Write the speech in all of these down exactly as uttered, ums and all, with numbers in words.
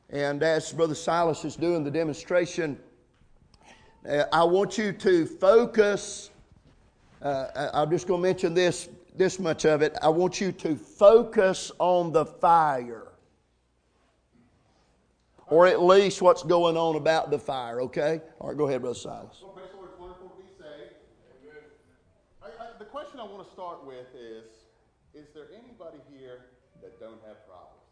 And as Brother Silas is doing the demonstration, uh, I want you to focus. Uh, I'm just going to mention this, this much of it. I want you to focus on the fire. Or at least what's going on about the fire, okay? All right, go ahead, Brother Silas. Well, praise the Lord, it's wonderful to be saved. I, I, the question I want to start with is, is there anybody here that don't have problems?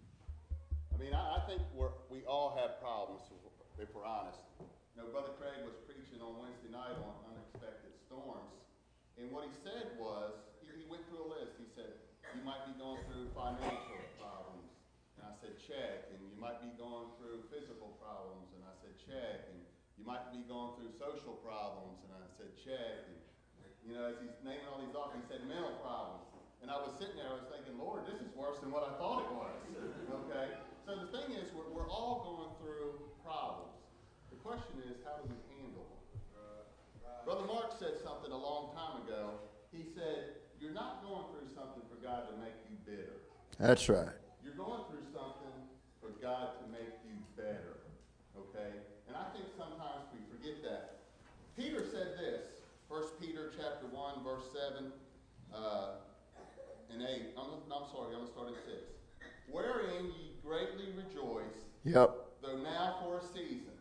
I mean, I, I think we're, we all have problems, if we're honest. You know, Brother Craig was preaching on Wednesday night on unexpected storms, and what he said was, he, he went through a list. He said, you might be going through financial problems, and I said, check. And you might be going through physical problems, and I said, check. And you might be going through social problems, and I said, check. And, you know, as he's naming all these off, he said mental problems. And I was sitting there, I was thinking, Lord, this is worse than what I thought it was. Okay? So the thing is, we're, we're all going through problems. The question is, how do we handle them? Brother Mark said something a long time ago. He said, you're not going through something for God to make you bitter. That's right. You're going through something for God to make you better. Okay? And I think sometimes we forget that. Peter said this, First Peter chapter one, verse seven uh, and eight. I'm, I'm sorry, I'm going to start at six. Wherein ye greatly rejoice, Yep. though now for a season,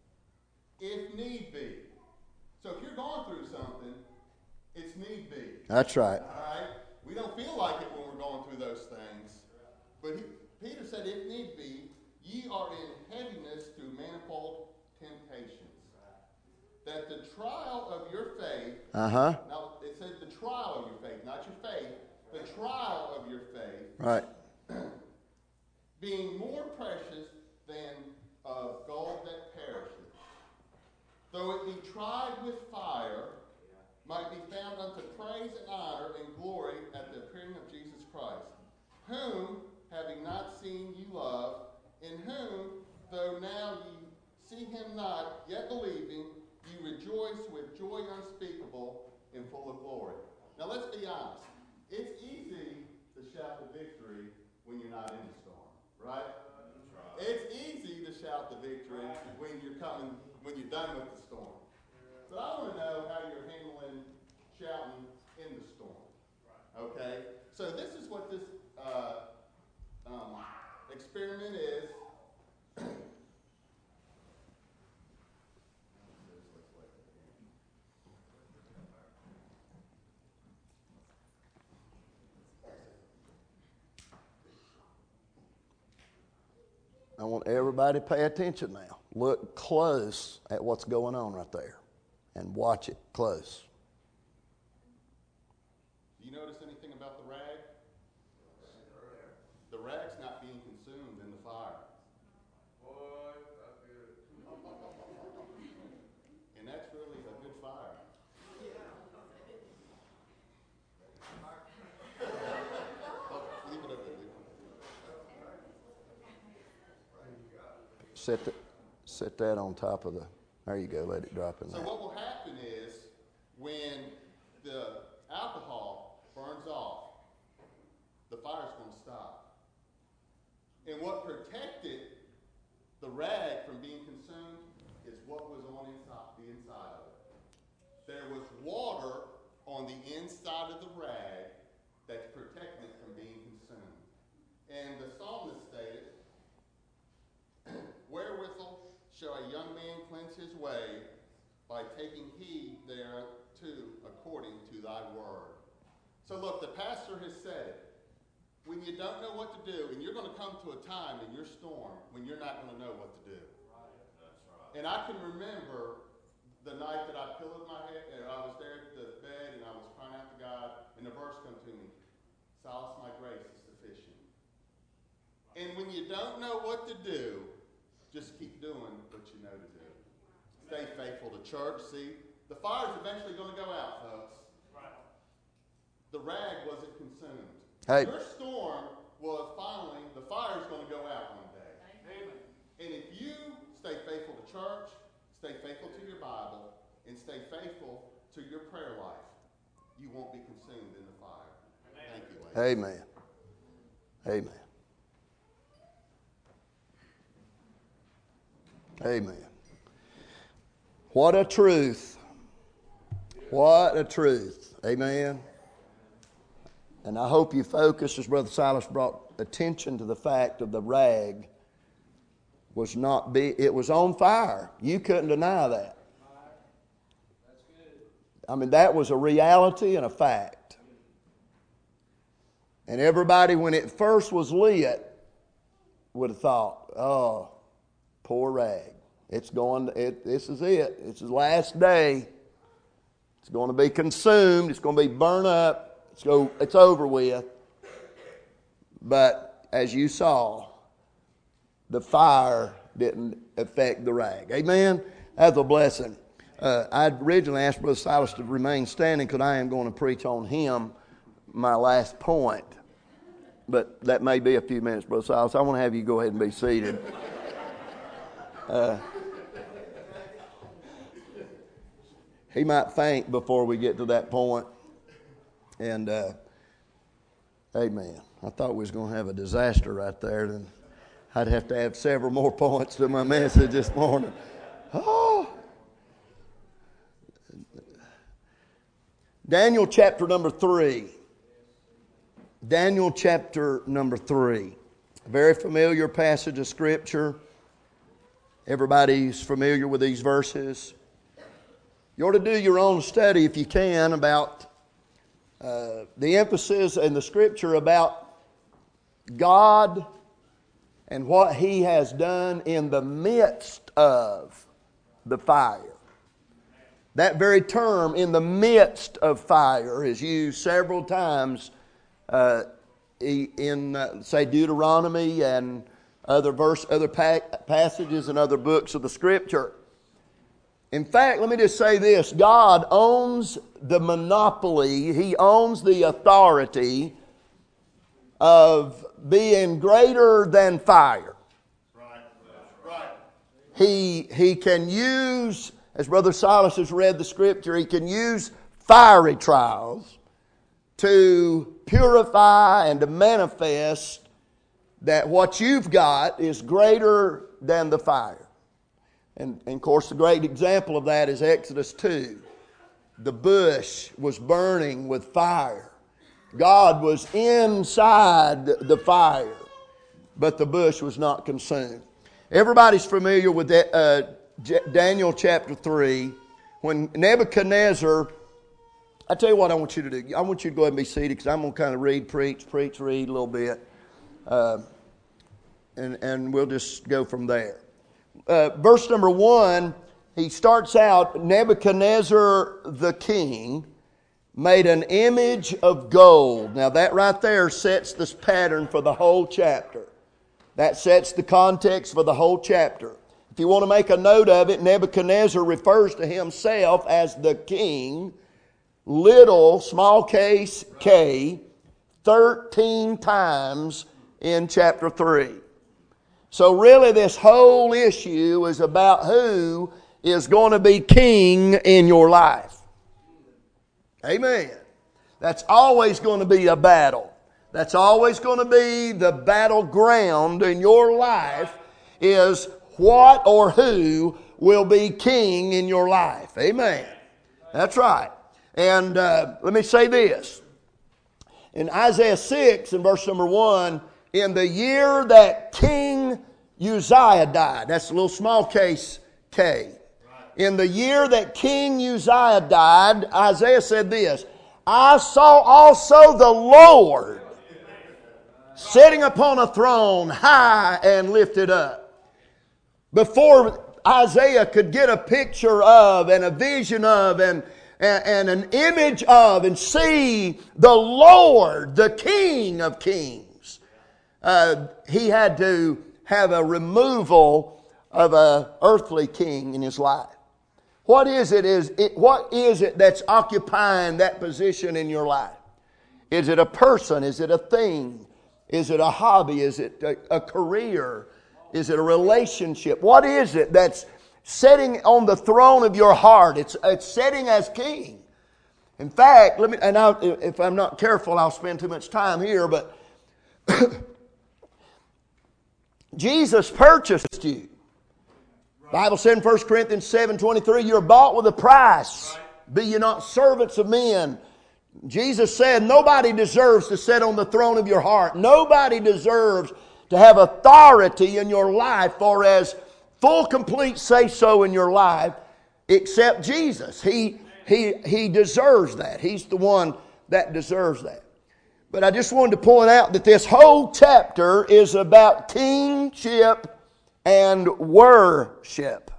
if need be. So if you're going through something, it's need be. That's right. All right? We don't feel like it when we're going through those things. But he, Peter said, if need be, ye are in heaviness through manifold temptations. That the trial of your faith, uh-huh. now it said the trial of your faith, not your faith, the trial of your faith, right, being more precious than of gold that perisheth, though it be tried with fire, might be found unto praise and honor and glory at the appearing of Jesus Christ, whom, having not seen, ye love, in whom, though now ye see him not, yet believing, ye rejoice with joy unspeakable and full of glory. Now let's be honest. It's easy to shout the victory when you're not in the storm, right? It's easy to shout the victory when you're coming, when you're done with the storm. But I want to know how you're handling shouting in the storm. Okay? So this is what this uh, um, experiment is. I want everybody to pay attention now. Look close at what's going on right there and watch it close. Do you notice anything about the rag? The rag's not being consumed in the fire. And that's really a good fire. Oh, leave it up there. Set, the, set that on top of the, there you go, let it drop in So there. what will happen is, when the alcohol burns off, the fire's going to stop. And what protected the rag from being consumed is what was on inside, the inside of it. There was water on the inside of the rag that's protecting it from being consumed. And the psalmist stated, wherewithal shall a young man cleanse his way, by taking heed thereto according to thy word. So look, the pastor has said it. When you don't know what to do, and you're going to come to a time in your storm when you're not going to know what to do. Right. That's right. And I can remember the night that I pillowed my head, and I was there at the bed, and I was crying out to God, and the verse come to me, Solace my grace is sufficient. And when you don't know what to do, just keep doing what you know to do. Stay faithful to church. See, the fire's eventually going to go out, folks. Right. The rag wasn't consumed. Hey. Your storm was finally, the fire's going to go out one day. Amen. And if you stay faithful to church, stay faithful to your Bible, and stay faithful to your prayer life, you won't be consumed in the fire. Amen. Thank you, ladies. Amen. Amen. Amen. What a truth. What a truth. Amen. And I hope you focus, as Brother Silas brought attention to the fact of the rag was not be it was on fire. You couldn't deny that. I mean, that was a reality and a fact. And everybody, when it first was lit, would have thought, oh, poor rag. It's going to, it, this is it. It's the last day. It's going to be consumed. It's going to be burnt up. It's, go, it's over with. But as you saw, the fire didn't affect the rag. Amen? That's a blessing. Uh, I'd originally asked Brother Silas to remain standing because I am going to preach on him, my last point. But that may be a few minutes, Brother Silas. I want to have you go ahead and be seated. Uh, he might faint before we get to that point. And, uh, amen. I thought we was going to have a disaster right there. Then I'd have to have several more points to my message this morning. Oh! Daniel chapter number three. Daniel chapter number three. A very familiar passage of Scripture. Everybody's familiar with these verses. You ought to do your own study if you can about uh, the emphasis in the Scripture about God and what He has done in the midst of the fire. That very term, in the midst of fire, is used several times uh, in, uh, say, Deuteronomy and other verse, other pa- passages and other books of the Scripture. In fact, let me just say this. God owns the monopoly. He owns the authority of being greater than fire. Right. Right. He, he can use, as Brother Silas has read the Scripture, he can use fiery trials to purify and to manifest that what you've got is greater than the fire. And, and of course, the great example of that is Exodus two. The bush was burning with fire. God was inside the fire, but the bush was not consumed. Everybody's familiar with that, uh, Daniel chapter three. When Nebuchadnezzar, I tell you what I want you to do. I want you to go ahead and be seated because I'm going to kind of read, preach, preach, read a little bit. Uh, and, and we'll just go from there. Uh, verse number one, he starts out, Nebuchadnezzar the king made an image of gold. Now that right there sets this pattern for the whole chapter. That sets the context for the whole chapter. If you want to make a note of it, Nebuchadnezzar refers to himself as the king, little, small case, K, thirteen times in chapter three. So really this whole issue is about who is going to be king in your life. Amen. That's always going to be a battle. That's always going to be the battleground in your life is what or who will be king in your life. Amen. That's right. And uh, let me say this. In Isaiah six, in verse number one, in the year that King Uzziah died, that's a little small case K. In the year that King Uzziah died, Isaiah said this, I saw also the Lord sitting upon a throne high and lifted up. Before Isaiah could get a picture of and a vision of and, and, and an image of and see the Lord, the King of Kings, uh, he had to have a removal of an earthly king in his life. What is it is it, what is it that's occupying that position in your life? Is it a person? Is it a thing? Is it a hobby? Is it a, a career? Is it a relationship? What is it that's sitting on the throne of your heart? It's it's sitting as king. In fact, let me and I, if I'm not careful, I'll spend too much time here, but Jesus purchased you. Bible said in First Corinthians seven twenty-three, you're bought with a price. Be ye not servants of men. Jesus said nobody deserves to sit on the throne of your heart. Nobody deserves to have authority in your life or as full, complete say-so in your life except Jesus. He, he, he deserves that. He's the one that deserves that. But I just wanted to point out that this whole chapter is about kingship and worship.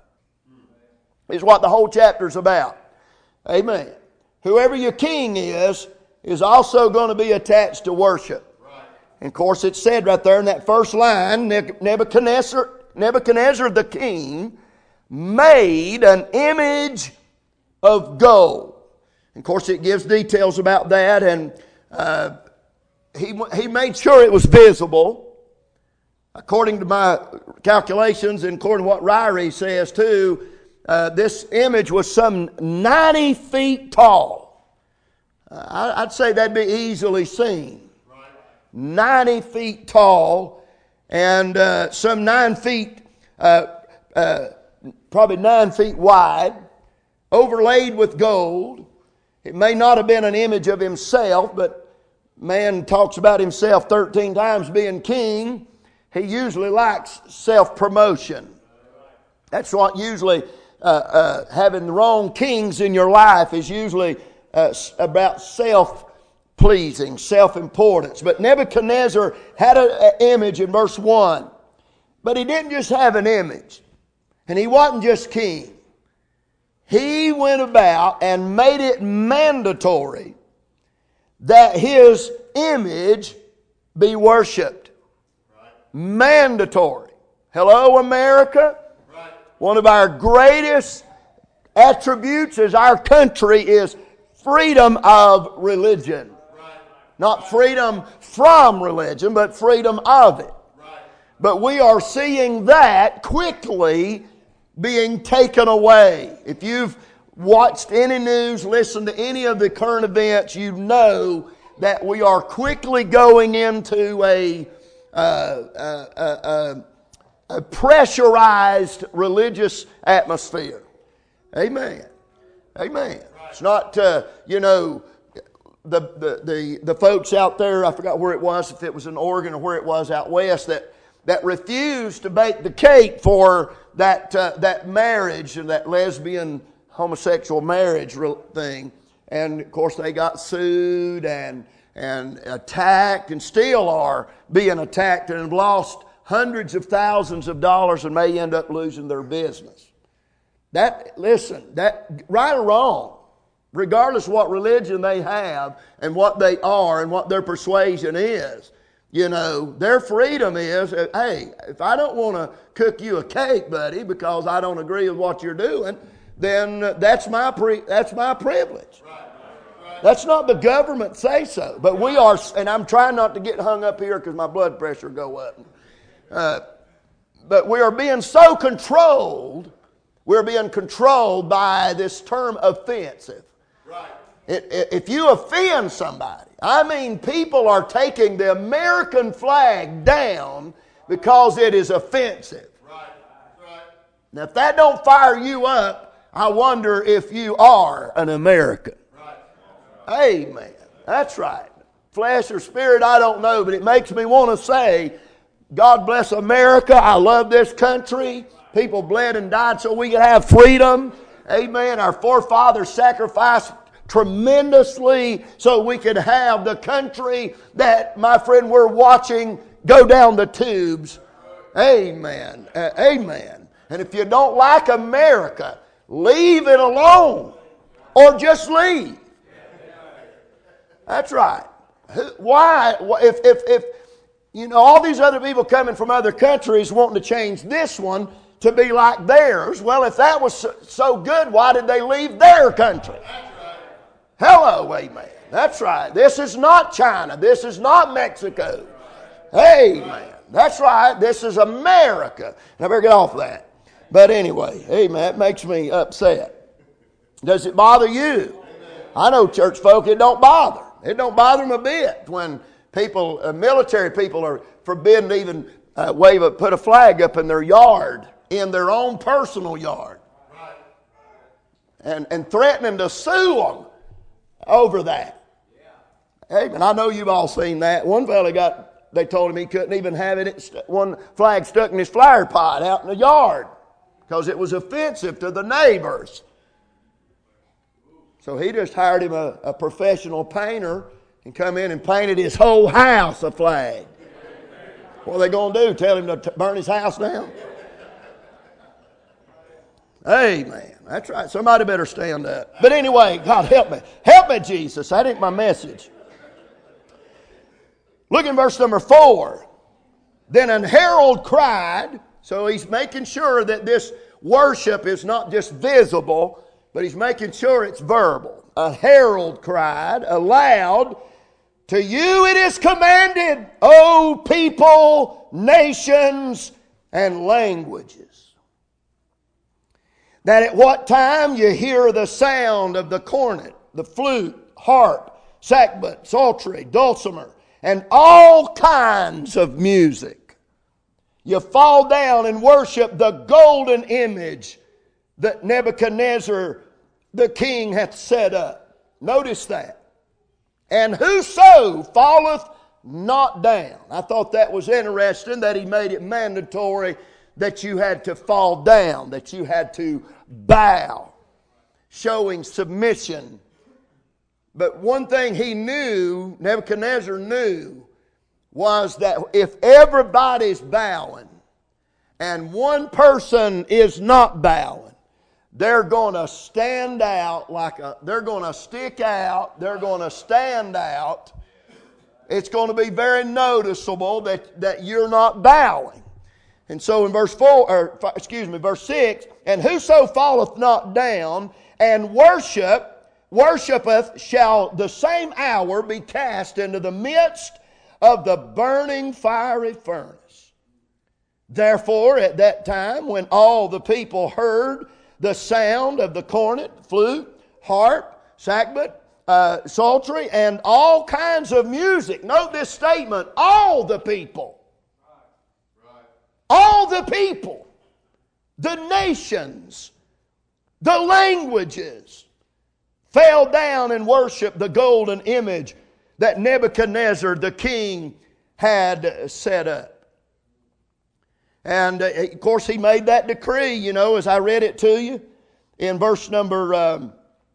Is what the whole chapter is about. Amen. Whoever your king is, is also going to be attached to worship. Right. And of course it said right there in that first line, Nebuchadnezzar, Nebuchadnezzar the king made an image of gold. And of course it gives details about that, and uh, he, he made sure it was visible. According to my calculations and according to what Ryrie says too, Uh, this image was some ninety feet tall. Uh, I'd say that'd be easily seen. Right. ninety feet tall and uh, some nine feet, uh, uh, probably nine feet wide, overlaid with gold. It may not have been an image of himself, but man talks about himself thirteen times being king. He usually likes self-promotion. That's what usually... Uh, uh, having the wrong kings in your life is usually uh, about self-pleasing, self-importance. But Nebuchadnezzar had an image in verse one. But he didn't just have an image. And he wasn't just king. He went about and made it mandatory that his image be worshipped. Right. Mandatory. Hello, America? One of our greatest attributes as our country is freedom of religion. Right. Not freedom from religion, but freedom of it. Right. But we are seeing that quickly being taken away. If you've watched any news, listened to any of the current events, you know that we are quickly going into a... Uh, uh, uh, uh, a pressurized religious atmosphere. Amen. Amen. It's not, uh, you know, the, the, the, the folks out there, I forgot where it was, if it was in Oregon or where it was out west, that, that refused to bake the cake for that, uh, that marriage, and that lesbian homosexual marriage thing. And of course they got sued and, and attacked and still are being attacked and have lost hundreds of thousands of dollars and may end up losing their business. That, listen, that, right or wrong, regardless of what religion they have and what they are and what their persuasion is, you know, their freedom is, hey, if I don't want to cook you a cake, buddy, because I don't agree with what you're doing, then that's my pre, that's my privilege. Right. Right. That's not the government say so, but we are, and I'm trying not to get hung up here because my blood pressure go up. Uh, but we are being so controlled, we're being controlled by this term offensive. Right. It, it, if you offend somebody, I mean people are taking the American flag down because it is offensive. Right. Right. Now if that don't fire you up, I wonder if you are an American. Right. Amen. That's right. Flesh or spirit, I don't know, but it makes me want to say, God bless America. I love this country. People bled and died so we could have freedom. Amen. Our forefathers sacrificed tremendously so we could have the country that, my friend, we're watching go down the tubes. Amen. Uh, amen. And if you don't like America, leave it alone. Or just leave. That's right. Why? If, if, if, you know, all these other people coming from other countries wanting to change this one to be like theirs. Well, if that was so good, why did they leave their country? Hello, amen. That's right. This is not China. This is not Mexico. Amen. That's right. This is America. And I better get off that. But anyway, amen. It makes me upset. Does it bother you? I know church folk, it don't bother. It don't bother them a bit when people, uh, military people are forbidden to even uh, wave a, put a flag up in their yard in their own personal yard. And, and threatening to sue them over that. Hey, and I know you've all seen that. One fella got, they told him he couldn't even have it, one flag stuck in his flower pot out in the yard because it was offensive to the neighbors. So he just hired him a, a professional painter and come in and painted his whole house a flag. What are they going to do? Tell him to t- burn his house down? Amen. That's right. Somebody better stand up. But anyway, God help me. Help me, Jesus. That ain't my message. Look in verse number four. Then an herald cried. So he's making sure that this worship is not just visible, but he's making sure it's verbal. A herald cried aloud, to you it is commanded, O people, nations, and languages, that at what time you hear the sound of the cornet, the flute, harp, sackbut, psaltery, dulcimer, and all kinds of music, you fall down and worship the golden image that Nebuchadnezzar the king hath set up. Notice that. And whoso falleth not down. I thought that was interesting that he made it mandatory that you had to fall down, that you had to bow, showing submission. But one thing he knew, Nebuchadnezzar knew, was that if everybody's bowing and one person is not bowing, they're going to stand out like a, they're going to stick out, they're going to stand out. It's going to be very noticeable that, that you're not bowing. And so in verse four, or excuse me, verse six, and whoso falleth not down and worship, worshipeth, shall the same hour be cast into the midst of the burning fiery furnace. Therefore, at that time, when all the people heard the sound of the cornet, flute, harp, sackbut, uh, psaltery, and all kinds of music. Note this statement, all the people. Right. Right. All the people. The nations. The languages. Fell down and worshiped the golden image that Nebuchadnezzar the king had set up. And, uh, of course, he made that decree, you know, as I read it to you in verse number um,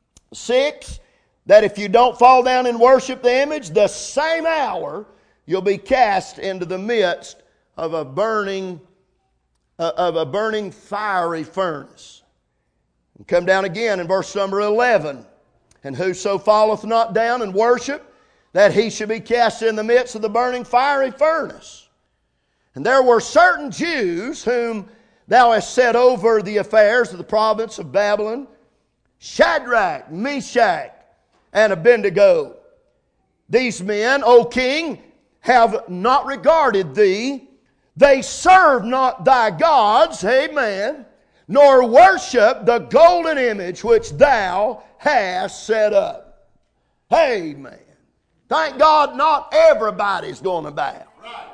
six, that if you don't fall down and worship the image, the same hour you'll be cast into the midst of a burning, uh, of a burning fiery furnace. And come down again in verse number eleven. And whoso falleth not down and worship, that he should be cast in the midst of the burning fiery furnace. And there were certain Jews whom thou hast set over the affairs of the province of Babylon, Shadrach, Meshach, and Abednego. These men, O king, have not regarded thee. They serve not thy gods, amen, nor worship the golden image which thou hast set up. Amen. Thank God not everybody's going to bow.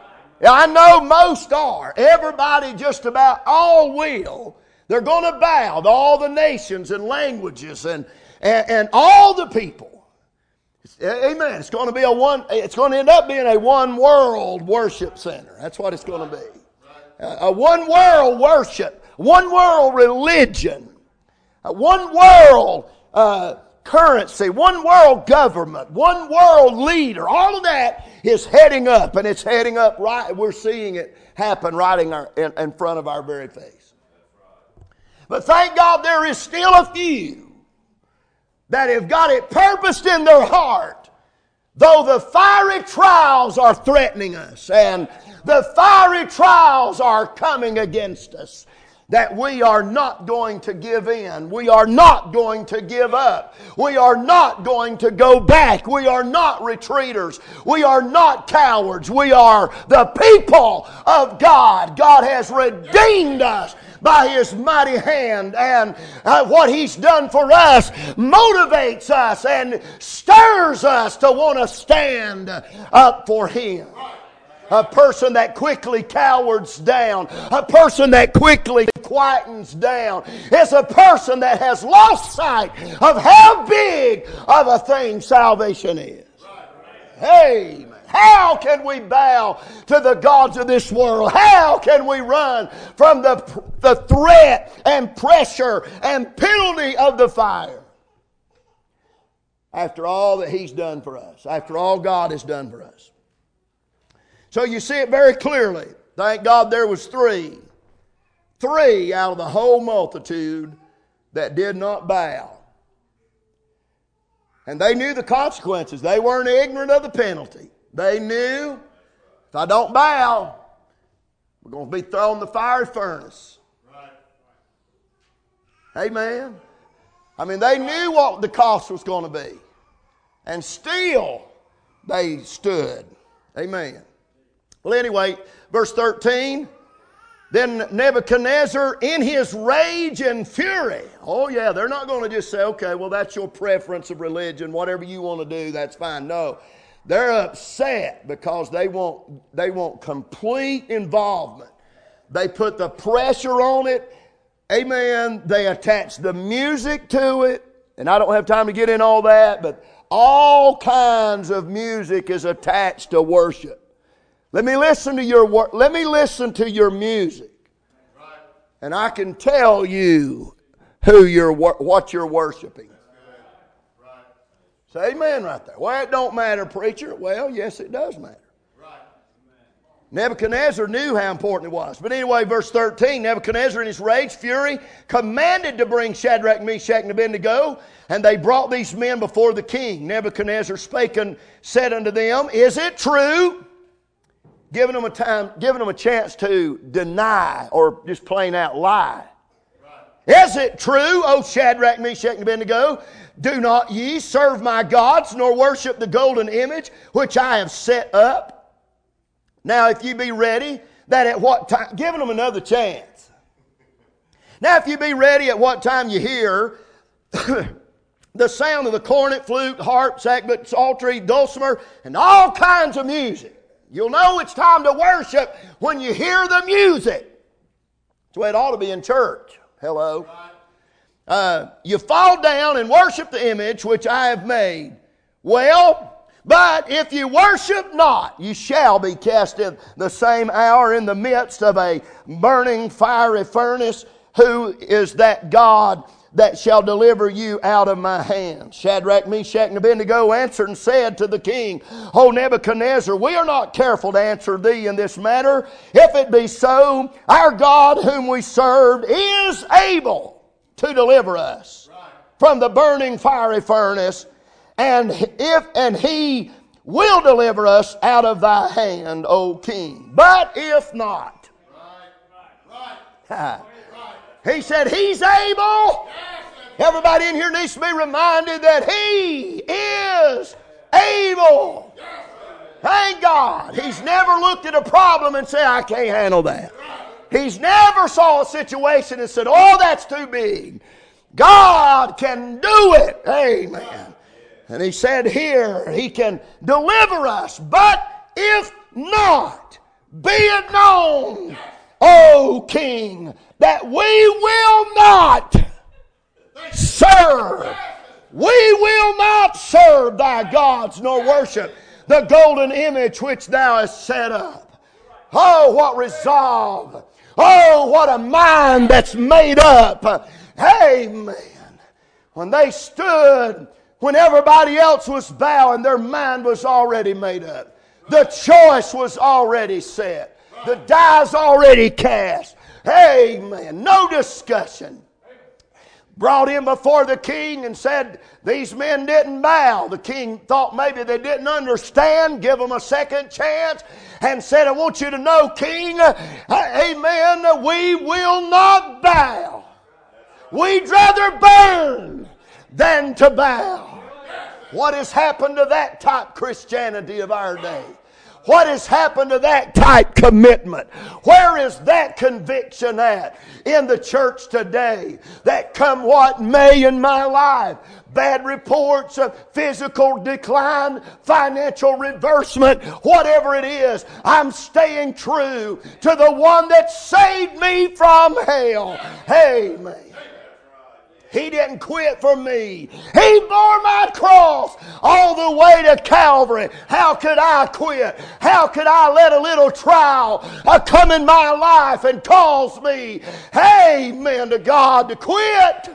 I know most are. Everybody just about all will. They're going to bow to all the nations and languages and, and, and all the people. Amen. It's going to be a one, it's going to end up being a one world worship center. That's what it's going to be. A one world worship, one world religion, a one world uh, currency, one world government, one world leader. All of that is heading up, and it's heading up right. We're seeing it happen right in, our, in, in front of our very face. But thank God there is still a few that have got it purposed in their heart, though the fiery trials are threatening us and the fiery trials are coming against us, that we are not going to give in. We are not going to give up. We are not going to go back. We are not retreaters. We are not cowards. We are the people of God. God has redeemed us by His mighty hand, and uh, what He's done for us motivates us and stirs us to want to stand up for Him. A person that quickly cowards down, a person that quickly quiet quietens down is a person that has lost sight of how big of a thing salvation is. Hey, how can we bow to the gods of this world? How can we run from the, the threat and pressure and penalty of the fire? After all that He's done for us. After all God has done for us. So you see it very clearly. Thank God there was three. Three out of the whole multitude that did not bow. And they knew the consequences. They weren't ignorant of the penalty. They knew, if I don't bow, we're going to be thrown in the fiery furnace. Right. Amen. I mean, they knew what the cost was going to be. And still, they stood. Amen. Well, anyway, verse thirteen. Then Nebuchadnezzar, in his rage and fury. Oh, yeah, they're not going to just say, okay, well, that's your preference of religion. Whatever you want to do, that's fine. No. They're upset because they want, they want complete involvement. They put the pressure on it. Amen. They attach the music to it. And I don't have time to get in all that, but all kinds of music is attached to worship. Let me listen to your wor- let me listen to your music. And I can tell you who you're what you're worshiping. Say amen right there. Well, it don't matter, preacher. Well, yes, it does matter. Right. Nebuchadnezzar knew how important it was. But anyway, verse thirteen, Nebuchadnezzar in his rage, fury, commanded to bring Shadrach, Meshach, and Abednego, and they brought these men before the king. Nebuchadnezzar spake and said unto them, is it true? Giving them a time, giving them a chance to deny or just plain out lie. Right. Is it true, O Shadrach, Meshach, and Abednego? Do not ye serve my gods, nor worship the golden image which I have set up? Now, if you be ready, that at what time, giving them another chance. Now, if you be ready at what time you hear the sound of the cornet, flute, harp, sackbut, psaltery, dulcimer, and all kinds of music. You'll know it's time to worship when you hear the music. That's the way it ought to be in church. Hello. Uh, you fall down and worship the image which I have made. Well, but if you worship not, you shall be cast in the same hour in the midst of a burning fiery furnace. Who is that God that shall deliver you out of my hand? Shadrach, Meshach, and Abednego answered and said to the king, O Nebuchadnezzar, we are not careful to answer thee in this matter. If it be so, our God whom we served is able to deliver us right. from the burning fiery furnace, and if and he will deliver us out of thy hand, O king. But if not, right. Right. He said he's able. Everybody in here needs to be reminded that he is able. Thank God. He's never looked at a problem and said, I can't handle that. He's never saw a situation and said, oh, that's too big. God can do it. Amen. And he said here, he can deliver us. But if not, be it known, O King, that we will not serve. We will not serve thy gods, nor worship the golden image which thou hast set up. Oh, what resolve. Oh, what a mind that's made up. Amen. When they stood, when everybody else was bowing, their mind was already made up. The choice was already set. The die's already cast. Amen. No discussion. Brought him before the king and said, these men didn't bow. The king thought maybe they didn't understand. Give them a second chance. And said, I want you to know, king, amen, we will not bow. We'd rather burn than to bow. What has happened to that type Christianity of our day? What has happened to that type commitment? Where is that conviction at in the church today? That come what may in my life, bad reports of physical decline, financial reversement, whatever it is, I'm staying true to the one that saved me from hell. Amen. He didn't quit for me. He bore my cross all the way to Calvary. How could I quit? How could I let a little trial come in my life and cause me, amen to God, to quit?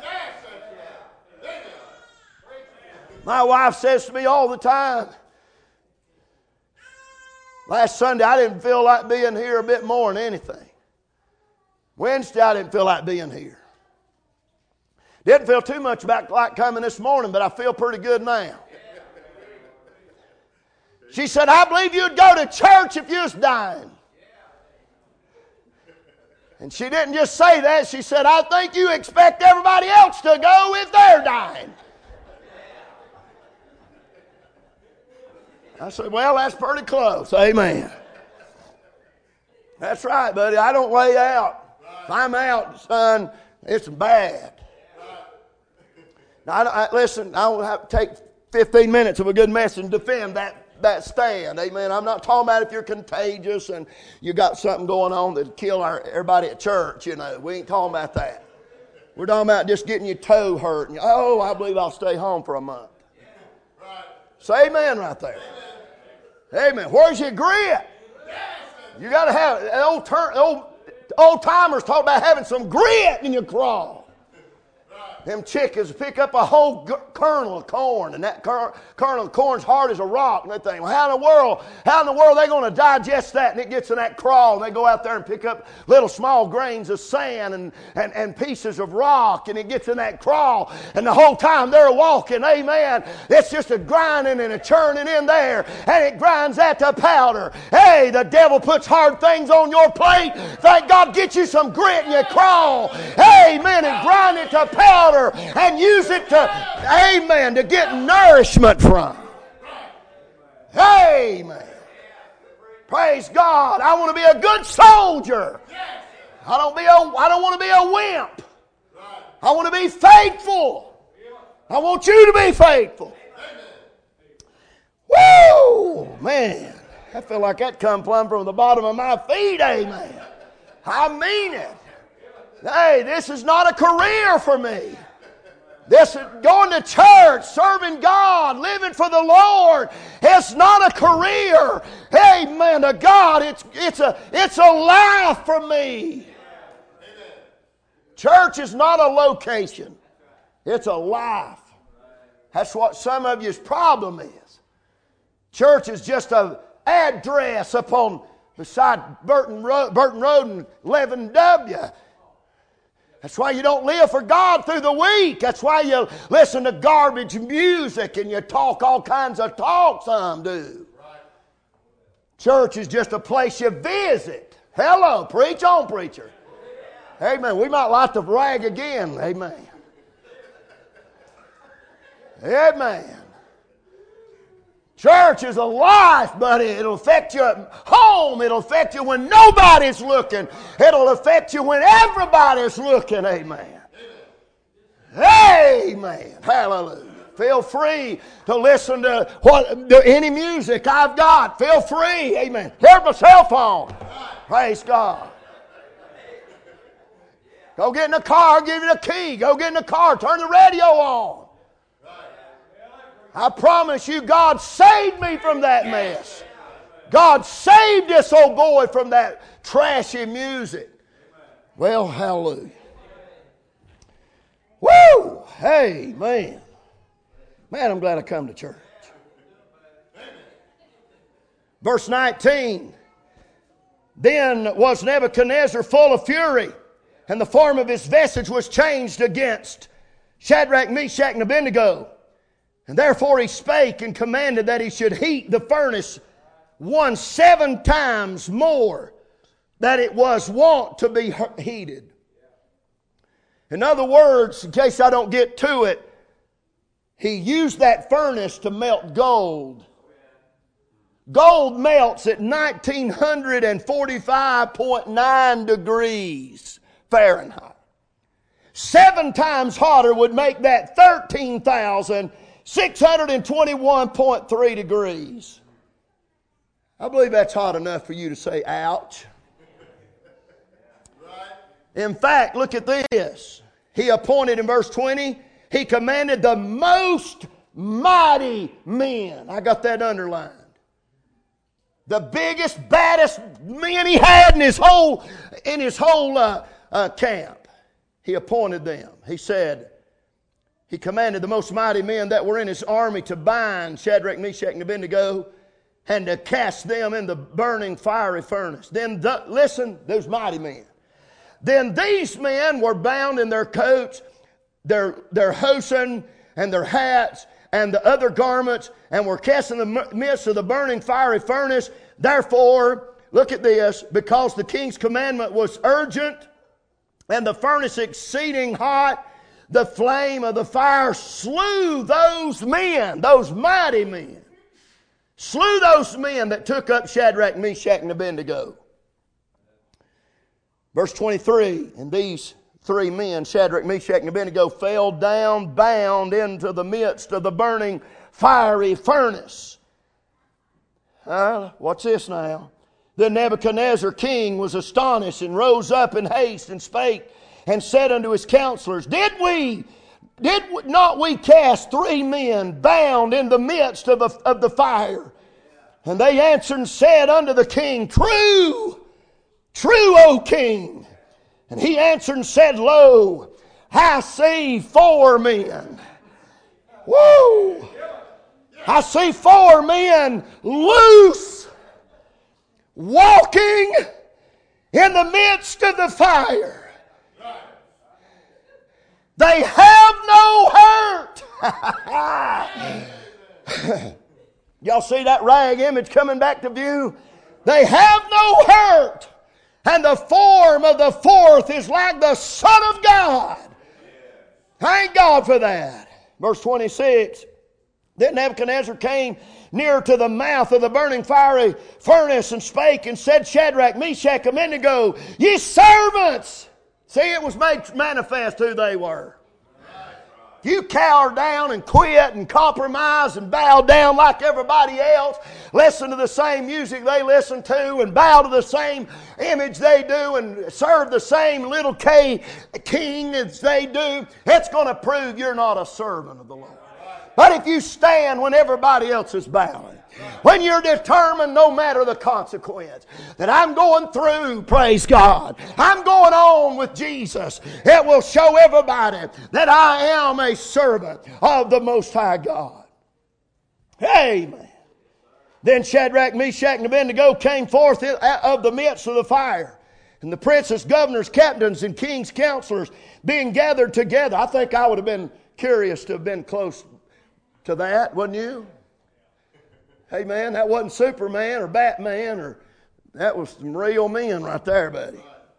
My wife says to me all the time, last Sunday I didn't feel like being here a bit more than anything. Wednesday I didn't feel like being here. Didn't feel too much about like coming this morning, but I feel pretty good now. She said, I believe you'd go to church if you was dying. And she didn't just say that. She said, I think you expect everybody else to go if they're dying. I said, well, that's pretty close. Amen. That's right, buddy. I don't lay out. If I'm out, son, it's bad. Now, I, I, listen, I don't have to take fifteen minutes of a good message to defend that, that stand. Amen. I'm not talking about if you're contagious and you got something going on that'll kill our, everybody at church. You know, we ain't talking about that. We're talking about just getting your toe hurt. And, oh, I believe I'll stay home for a month. Say amen right there. Amen. Where's your grit? You got to have, old, old, old timers talk about having some grit in your craw. Them chickens pick up a whole kernel of corn, and that kernel of corn's hard as a rock. And they think, well, how in the world, how in the world are they going to digest that? And it gets in that craw, and they go out there and pick up little small grains of sand and, and, and pieces of rock, and it gets in that craw. And the whole time they're walking, amen, it's just a grinding and a churning in there, and it grinds that to powder. Hey, the devil puts hard things on your plate. Thank God, get you some grit in your craw. Amen, and grind it to powder. And use it to, amen, to get nourishment from. Amen. Praise God. I want to be a good soldier. I don't be a, I don't want to be a wimp. I want to be faithful. I want you to be faithful. Woo! Man, I feel like that come plumb from the bottom of my feet. Amen. I mean it. Hey, this is not a career for me. This going to church, serving God, living for the Lord, it's not a career. Amen to God. It's, it's, a, it's a life for me. Church is not a location. It's a life. That's what some of you's problem is. Church is just an address up on beside Burton Road, Burton Road and eleven W. That's why you don't live for God through the week. That's why you listen to garbage music and you talk all kinds of talk, some do. Right. Church is just a place you visit. Hello, preach on, preacher. Amen. We might like to brag again. Amen. Amen. Church is a life, buddy. It'll affect you at home. It'll affect you when nobody's looking. It'll affect you when everybody's looking. Amen. Amen. Hallelujah. Feel free to listen to what to any music I've got. Feel free. Amen. Here's my cell phone. Praise God. Go get in the car. I'll give you the key. Go get in the car. Turn the radio on. I promise you, God saved me from that mess. God saved this old boy from that trashy music. Well, hallelujah. Woo! Hey, man. Man, I'm glad I come to church. Verse nineteen. Then was Nebuchadnezzar full of fury, and the form of his visage was changed against Shadrach, Meshach, and Abednego. And therefore he spake and commanded that he should heat the furnace one seven times more than it was wont to be heated. In other words, in case I don't get to it, he used that furnace to melt gold. Gold melts at nineteen forty-five point nine degrees Fahrenheit. Seven times hotter would make that thirteen thousand six hundred twenty-one point three degrees. I believe that's hot enough for you to say, ouch. In fact, look at this. He appointed in verse twenty, he commanded the most mighty men. I got that underlined. The biggest, baddest men he had in his whole, in his whole uh, uh, camp. He appointed them. He said, he commanded the most mighty men that were in his army to bind Shadrach, Meshach, and Abednego and to cast them in the burning fiery furnace. Then, the, listen, those mighty men. Then these men were bound in their coats, their, their hosen, and their hats, and the other garments, and were cast in the midst of the burning fiery furnace. Therefore, look at this, because the king's commandment was urgent, and the furnace exceeding hot, the flame of the fire slew those men, those mighty men, slew those men that took up Shadrach, Meshach, and Abednego. Verse twenty-three, and these three men, Shadrach, Meshach, and Abednego, fell down bound into the midst of the burning fiery furnace. Uh, what's this now? Then Nebuchadnezzar king was astonished and rose up in haste and spake and said unto his counselors, Did we, did not we cast three men bound in the midst of the, of the fire? And they answered and said unto the king, True, true, O king. And he answered and said, Lo, I see four men. Woo! I see four men loose, walking in the midst of the fire. They have no hurt. Y'all see that rag image coming back to view? They have no hurt. And the form of the fourth is like the Son of God. Thank God for that. Verse twenty-six. Then Nebuchadnezzar came near to the mouth of the burning fiery furnace and spake and said, Shadrach, Meshach, Abednego, ye servants. See, it was made manifest who they were. You cowered down and quit and compromised and bowed down like everybody else. Listen to the same music they listen to and bow to the same image they do and serve the same little K king as they do. It's going to prove you're not a servant of the Lord. But if you stand when everybody else is bowing, when you're determined no matter the consequence, that I'm going through, praise God, I'm going on with Jesus, it will show everybody that I am a servant of the Most High God. Amen. Then Shadrach, Meshach, and Abednego came forth of the midst of the fire. And the princes, governors, captains, and king's counselors being gathered together. I think I would have been curious to have been close to that, wouldn't you? Hey man, that wasn't Superman or Batman, or that was some real men right there, buddy.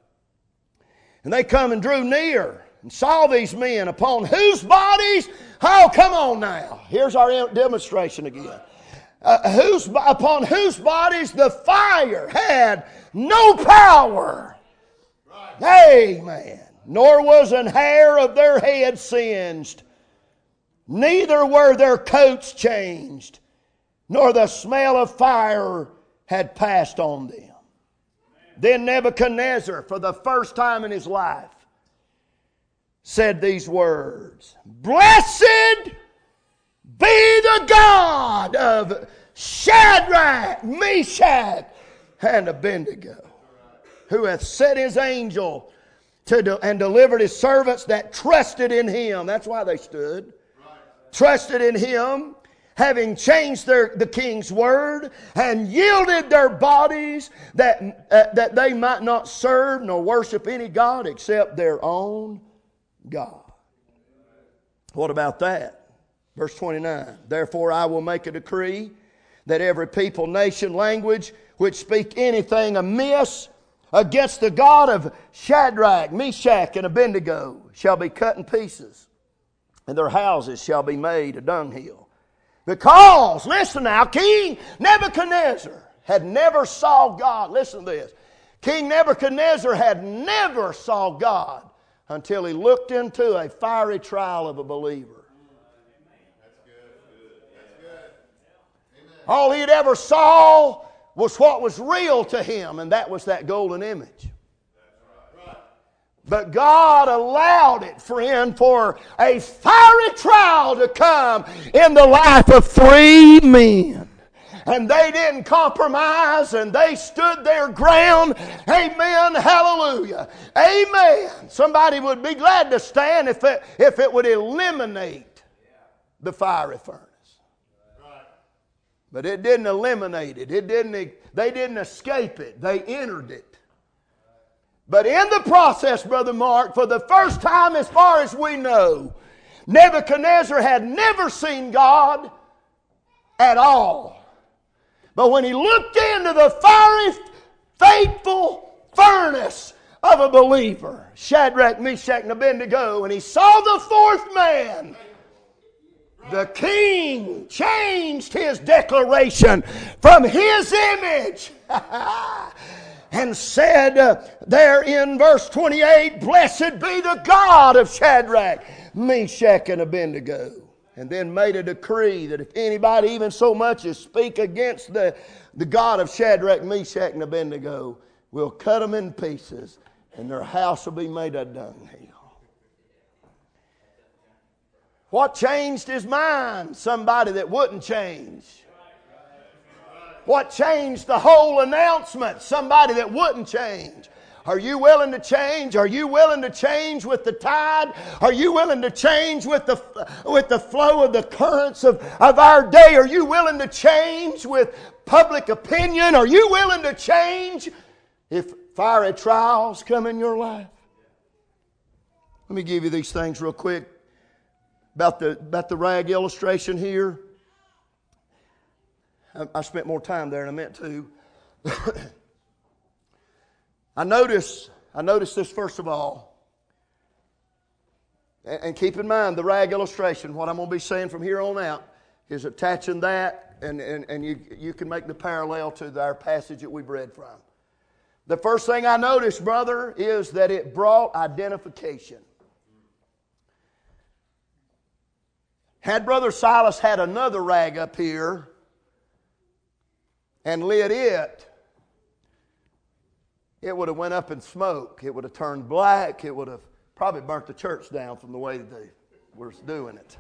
And they come and drew near and saw these men upon whose bodies, oh come on now, here's our demonstration again. Uh, whose, upon whose bodies the fire had no power. Amen. Nor was an hair of their head singed. Neither were their coats changed, nor the smell of fire had passed on them. Then Nebuchadnezzar, for the first time in his life, said these words, Blessed be the God of Shadrach, Meshach, and Abednego, who hath set his angel to de- and delivered his servants that trusted in him. That's why they stood. Trusted in him, having changed their, the king's word, and yielded their bodies that, uh, that they might not serve nor worship any God except their own God. What about that? Verse twenty-nine. Therefore I will make a decree that every people, nation, language, which speak anything amiss against the God of Shadrach, Meshach, and Abednego shall be cut in pieces, and their houses shall be made a dunghill. Because, listen now, King Nebuchadnezzar had never saw God. Listen to this. King Nebuchadnezzar had never saw God until he looked into a fiery trial of a believer. That's good. That's good. All he had ever saw was what was real to him, and that was that golden image. But God allowed it, friend, for a fiery trial to come in the life of three men. And they didn't compromise, and they stood their ground. Amen. Hallelujah. Amen. Somebody would be glad to stand if it, if it would eliminate the fiery furnace. But it didn't eliminate it. It didn't, they didn't escape it. They entered it. But in the process, Brother Mark, for the first time as far as we know, Nebuchadnezzar had never seen God at all. But when he looked into the fiery, faithful furnace of a believer, Shadrach, Meshach, and Abednego, and he saw the fourth man, the king changed his declaration from his image and said uh, there in verse twenty-eight, "Blessed be the God of Shadrach, Meshach, and Abednego." And then made a decree that if anybody even so much as speak against the, the God of Shadrach, Meshach, and Abednego, we'll cut them in pieces and their house will be made a dunghill. What changed his mind? Somebody that wouldn't change. What changed the whole announcement? Somebody that wouldn't change. Are you willing to change? Are you willing to change with the tide? Are you willing to change with the, with the flow of the currents of, of our day? Are you willing to change with public opinion? Are you willing to change if fiery trials come in your life? Let me give you these things real quick about the, about the rag illustration here. I spent more time there than I meant to. I notice, I notice this first of all. And, and keep in mind the rag illustration. What I'm going to be saying from here on out is attaching that, and, and, and you, you can make the parallel to our passage that we've read from. The first thing I noticed, brother, is that it brought identification. Had Brother Silas had another rag up here and lit it, it would have went up in smoke. It would have turned black. It would have probably burnt the church down from the way that they were doing it.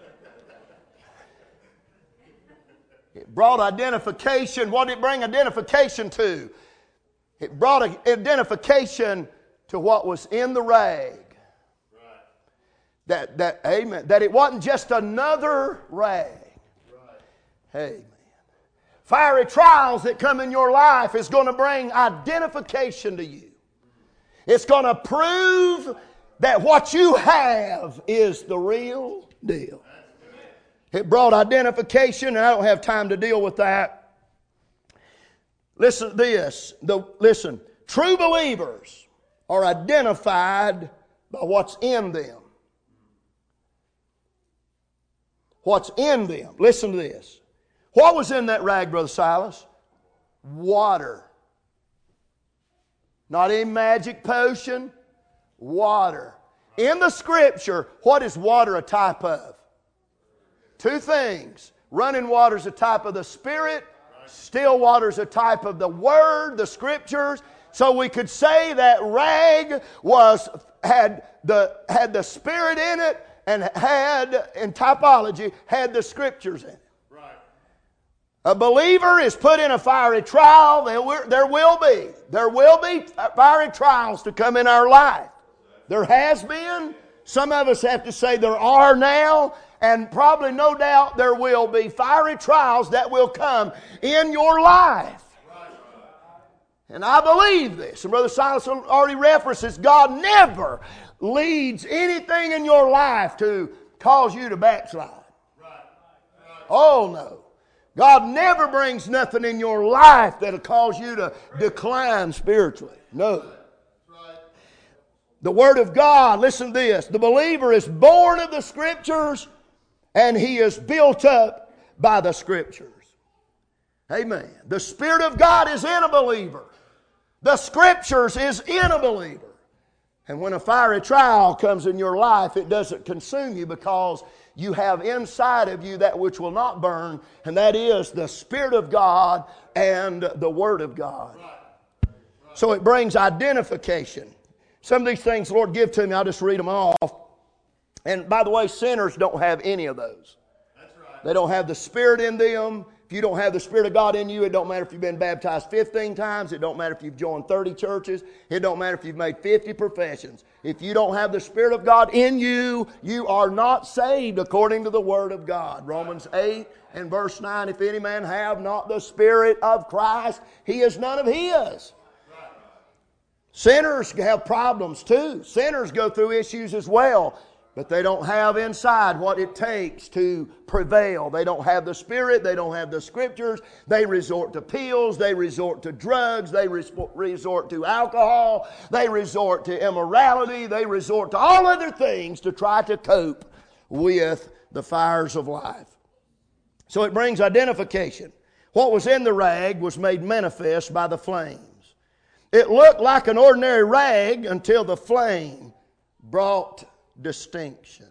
It brought identification. What did it bring identification to? It brought identification to what was in the rag. Right. That, that, amen. That it wasn't just another rag. Right. Amen. Fiery trials that come in your life is going to bring identification to you. It's going to prove that what you have is the real deal. It brought identification, and I don't have time to deal with that. Listen to this. The, listen, true believers are identified by what's in them. What's in them. Listen to this. What was in that rag, Brother Silas? Water. Not a magic potion. Water. In the Scripture, what is water a type of? Two things. Running water is a type of the Spirit. Still water is a type of the Word, the Scriptures. So we could say that rag was had the had the Spirit in it and had, in typology, had the Scriptures in it. A believer is put in a fiery trial. There will, there will be. There will be fiery trials to come in our life. There has been. Some of us have to say there are now. And probably no doubt there will be fiery trials that will come in your life. And I believe this. And Brother Silas already references God never leads anything in your life to cause you to backslide. Oh no. God never brings nothing in your life that'll cause you to decline spiritually. No. The Word of God, listen to this. The believer is born of the Scriptures and he is built up by the Scriptures. Amen. The Spirit of God is in a believer. The Scriptures is in a believer. And when a fiery trial comes in your life, it doesn't consume you because you have inside of you that which will not burn, and that is the Spirit of God and the Word of God. So it brings identification. Some of these things the Lord give to me, I'll just read them off. And by the way, sinners don't have any of those. That's right. They don't have the Spirit in them. If you don't have the Spirit of God in you, it don't matter if you've been baptized fifteen times. It don't matter if you've joined thirty churches. It don't matter if you've made fifty professions. If you don't have the Spirit of God in you, you are not saved according to the Word of God. Romans eight and verse nine, if any man have not the Spirit of Christ, he is none of his. Sinners have problems too. Sinners go through issues as well. But they don't have inside what it takes to prevail. They don't have the Spirit. They don't have the Scriptures. They resort to pills. They resort to drugs. They resort to alcohol. They resort to immorality. They resort to all other things to try to cope with the fires of life. So it brings identification. What was in the rag was made manifest by the flames. It looked like an ordinary rag until the flame brought distinction.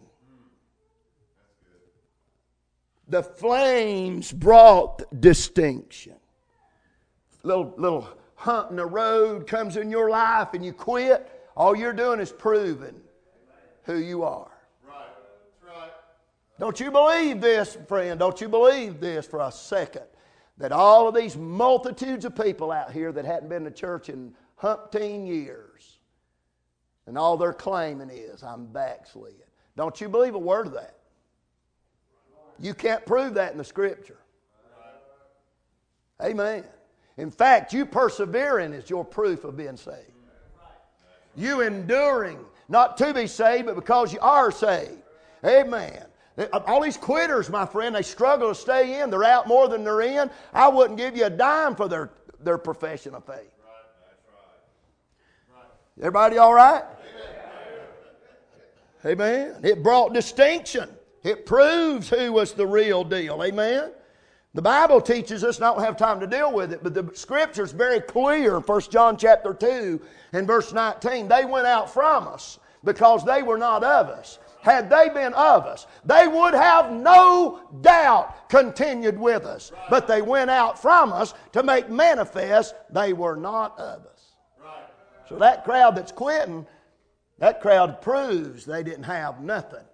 The flames brought distinction. Little, little hump in the road comes in your life and you quit. All you're doing is proving who you are. Right. That's right. Don't you believe this, friend? Don't you believe this for a second? That all of these multitudes of people out here that hadn't been to church in umpteen years, and all they're claiming is, I'm backslid. Don't you believe a word of that? You can't prove that in the Scripture. Amen. In fact, you persevering is your proof of being saved. You enduring, not to be saved, but because you are saved. Amen. All these quitters, my friend, they struggle to stay in. They're out more than they're in. I wouldn't give you a dime for their, their profession of faith. Everybody all right? Amen. It brought distinction. It proves who was the real deal. Amen. The Bible teaches us, and I don't have time to deal with it, but the Scripture is very clear. First John chapter two and verse nineteen. They went out from us because they were not of us. Had they been of us, they would have no doubt continued with us. But they went out from us to make manifest they were not of us. So that crowd that's quitting, that crowd proves they didn't have nothing.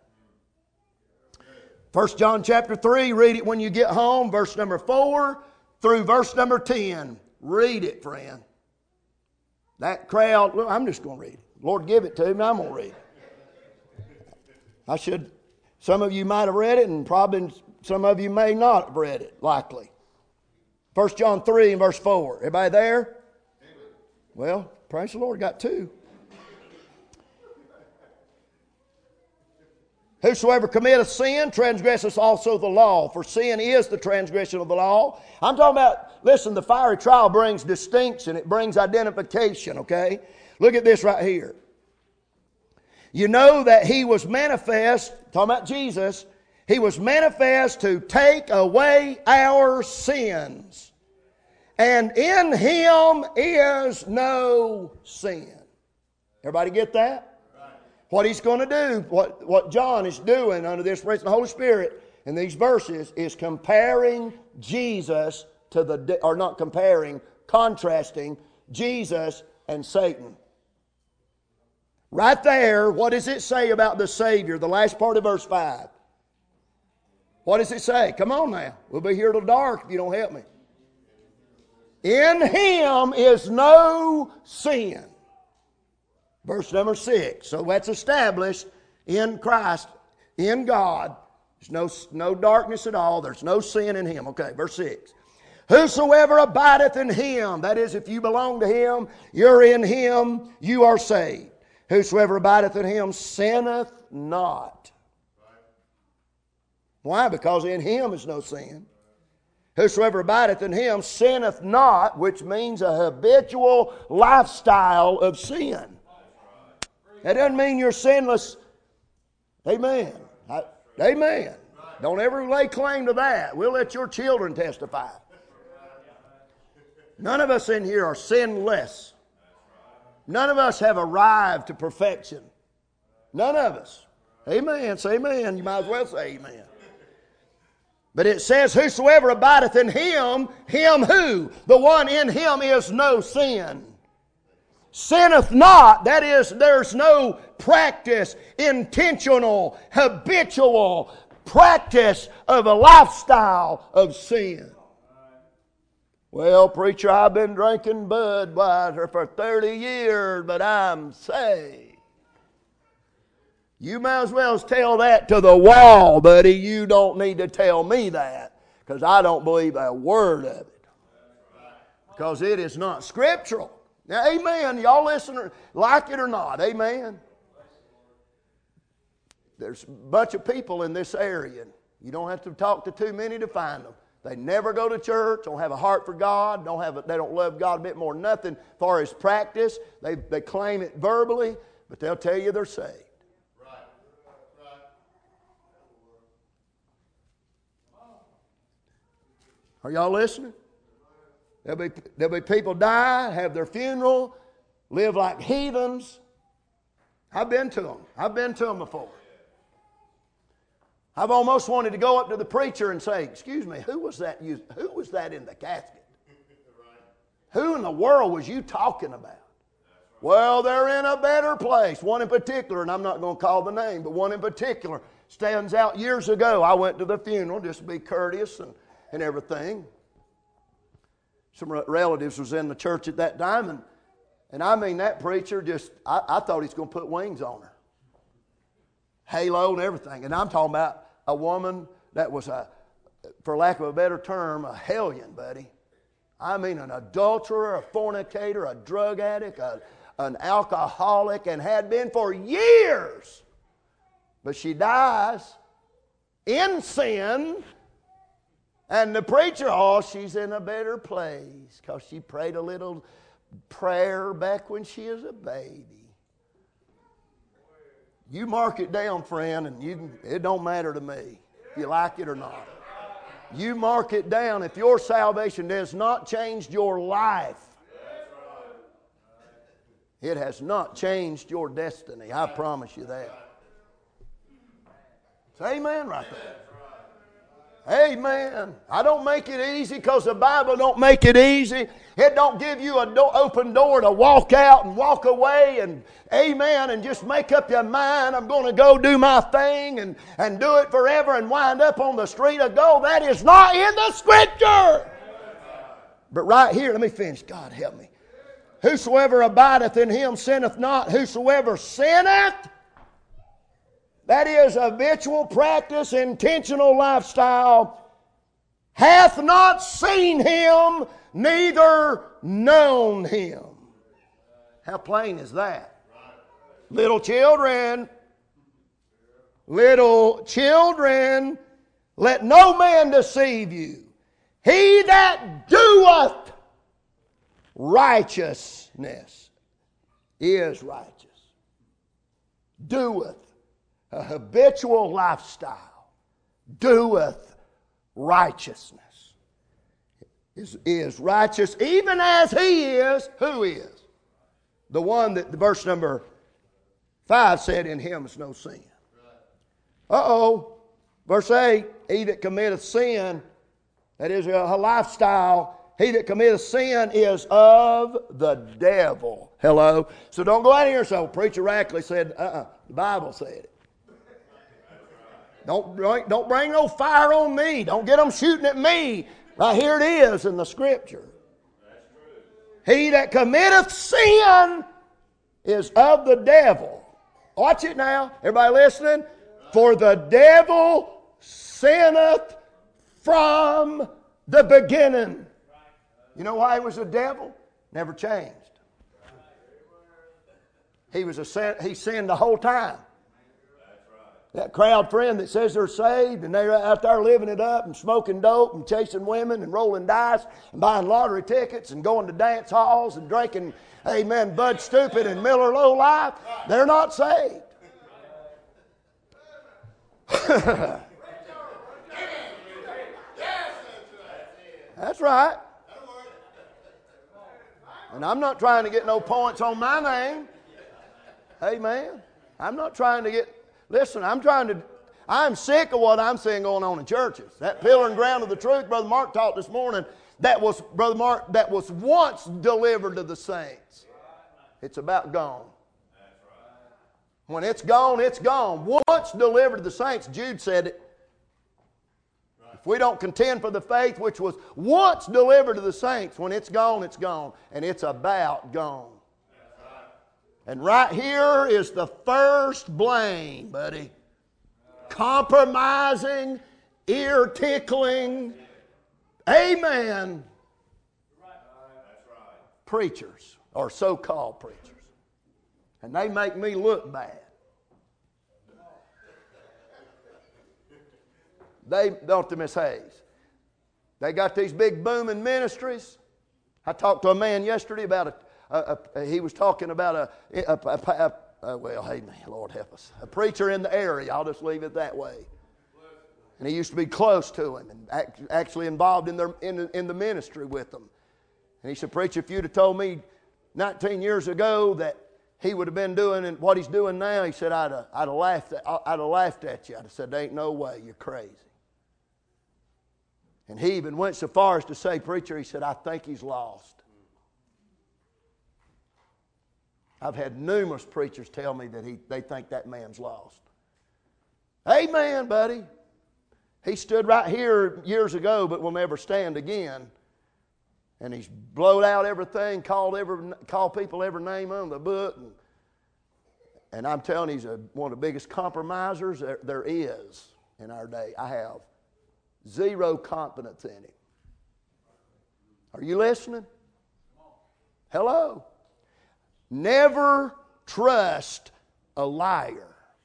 First John chapter three, read it when you get home, verse number four through verse number ten. Read it, friend. That crowd, well, I'm just going to read it. Lord, give it to me, I'm going to read it. I should, some of you might have read it, and probably some of you may not have read it, likely. First John three and verse four. Everybody there? Well, praise the Lord, got two. Whosoever committeth sin transgresseth also the law, for sin is the transgression of the law. I'm talking about, listen, the fiery trial brings distinction. It brings identification, okay? Look at this right here. You know that He was manifest, talking about Jesus, He was manifest to take away our sins. And in Him is no sin. Everybody get that? What He's going to do, what, what John is doing under the inspiration of the Holy Spirit in these verses is comparing Jesus to the, or not comparing, contrasting Jesus and Satan. Right there, what does it say about the Savior? The last part of verse five. What does it say? Come on now. We'll be here till dark if you don't help me. In Him is no sin. Verse number six. So that's established in Christ, in God. There's no, no darkness at all. There's no sin in Him. Okay, verse six. Whosoever abideth in Him, that is, if you belong to Him, you're in Him, you are saved. Whosoever abideth in Him sinneth not. Why? Because in Him is no sin. Whosoever abideth in Him sinneth not, which means a habitual lifestyle of sin. That doesn't mean you're sinless. Amen. I, amen. Don't ever lay claim to that. We'll let your children testify. None of us in here are sinless. None of us have arrived to perfection. None of us. Amen. Say amen. You might as well say amen. But it says, whosoever abideth in him, him who? The one in him is no sin. Sinneth not, that is, there's no practice, intentional, habitual practice of a lifestyle of sin. Well, preacher, I've been drinking Budweiser for thirty years, but I'm saved. You might as well tell that to the wall, buddy. You don't need to tell me that, because I don't believe a word of it. Because it is not scriptural. Now, amen. Y'all listen, like it or not. Amen. There's a bunch of people in this area. You don't have to talk to too many to find them. They never go to church, don't have a heart for God, don't have a, they don't love God a bit more than nothing as far as practice. They, they claim it verbally, but they'll tell you they're saved. Are y'all listening? There'll be, there'll be people die, have their funeral, live like heathens. I've been to them. I've been to them before. I've almost wanted to go up to the preacher and say, excuse me, who was that you, who was that in the casket? Who in the world was you talking about? Well, they're in a better place. One in particular, and I'm not going to call the name, but one in particular stands out. Years ago, I went to the funeral just to be courteous and, and everything. Some relatives was in the church at that time, and, and I mean, that preacher just, I, I thought he's going to put wings on her. Halo and everything. And I'm talking about a woman that was, a, for lack of a better term, a hellion, buddy. I mean an adulterer, a fornicator, a drug addict, a, an alcoholic, and had been for years. But she dies in sin, and the preacher, oh, she's in a better place because she prayed a little prayer back when she was a baby. You mark it down, friend, and you, it don't matter to me if you like it or not. You mark it down. If your salvation has not changed your life, it has not changed your destiny. I promise you that. Say amen right there. Amen. I don't make it easy because the Bible don't make it easy. It don't give you an do- open door to walk out and walk away and amen and just make up your mind, I'm going to go do my thing and, and do it forever and wind up on the street of gold. That is not in the Scripture. But right here, let me finish. God help me. Whosoever abideth in him sinneth not. Whosoever sinneth, that is habitual practice, intentional lifestyle, hath not seen him, neither known him. How plain is that? Little children, little children, let no man deceive you. He that doeth righteousness is righteous. Doeth. A habitual lifestyle doeth righteousness. Is, is righteous even as he is. Who is? The one that the verse number five said, in him is no sin. Uh-oh. Verse eight, he that committeth sin, that is a, a lifestyle, he that committeth sin is of the devil. Hello? So don't go out here and say, oh, Preacher Rackley said, uh-uh, the Bible said it. Don't, don't bring no fire on me. Don't get them shooting at me. Right here it is in the Scripture. He that committeth sin is of the devil. Watch it now. Everybody listening? For the devil sinneth from the beginning. You know why he was a devil? Never changed. He was a sin, he sinned the whole time. That crowd friend that says they're saved and they're out there living it up and smoking dope and chasing women and rolling dice and buying lottery tickets and going to dance halls and drinking, amen, Bud Stupid and Miller Low Life, they're not saved. That's right. And I'm not trying to get no points on my name. Amen. I'm not trying to get, listen, I'm trying to, I'm sick of what I'm seeing going on in churches. That pillar and ground of the truth, Brother Mark taught this morning, that was, Brother Mark, that was once delivered to the saints. It's about gone. When it's gone, it's gone. Once delivered to the saints, Jude said it. If we don't contend for the faith which was once delivered to the saints, when it's gone, it's gone. And it's about gone. And right here is the first blame, buddy. Compromising, ear tickling, amen, preachers, or so-called preachers. And they make me look bad. They, don't they, Miss Hayes? They got these big booming ministries. I talked to a man yesterday about a, a, a he was talking about a, a, a, a, a well, hey man, Lord help us, a preacher in the area. I'll just leave it that way. And he used to be close to him and act, actually involved in, their, in, in the ministry with them. And he said, preacher, if you'd have told me nineteen years ago that he would have been doing what he's doing now, he said, I'd have, I'd have, laughed, at, I'd have laughed at you. I'd have said, there ain't no way, you're crazy. And he even went so far as to say, preacher, he said, I think he's lost. I've had numerous preachers tell me that he, they think that man's lost. Amen, buddy. He stood right here years ago, but will never stand again. And he's blowed out everything, called every, called people every name on the book. And, and I'm telling you, he's a, one of the biggest compromisers there, there is in our day. I have zero confidence in him. Are you listening? Hello? Never trust a liar.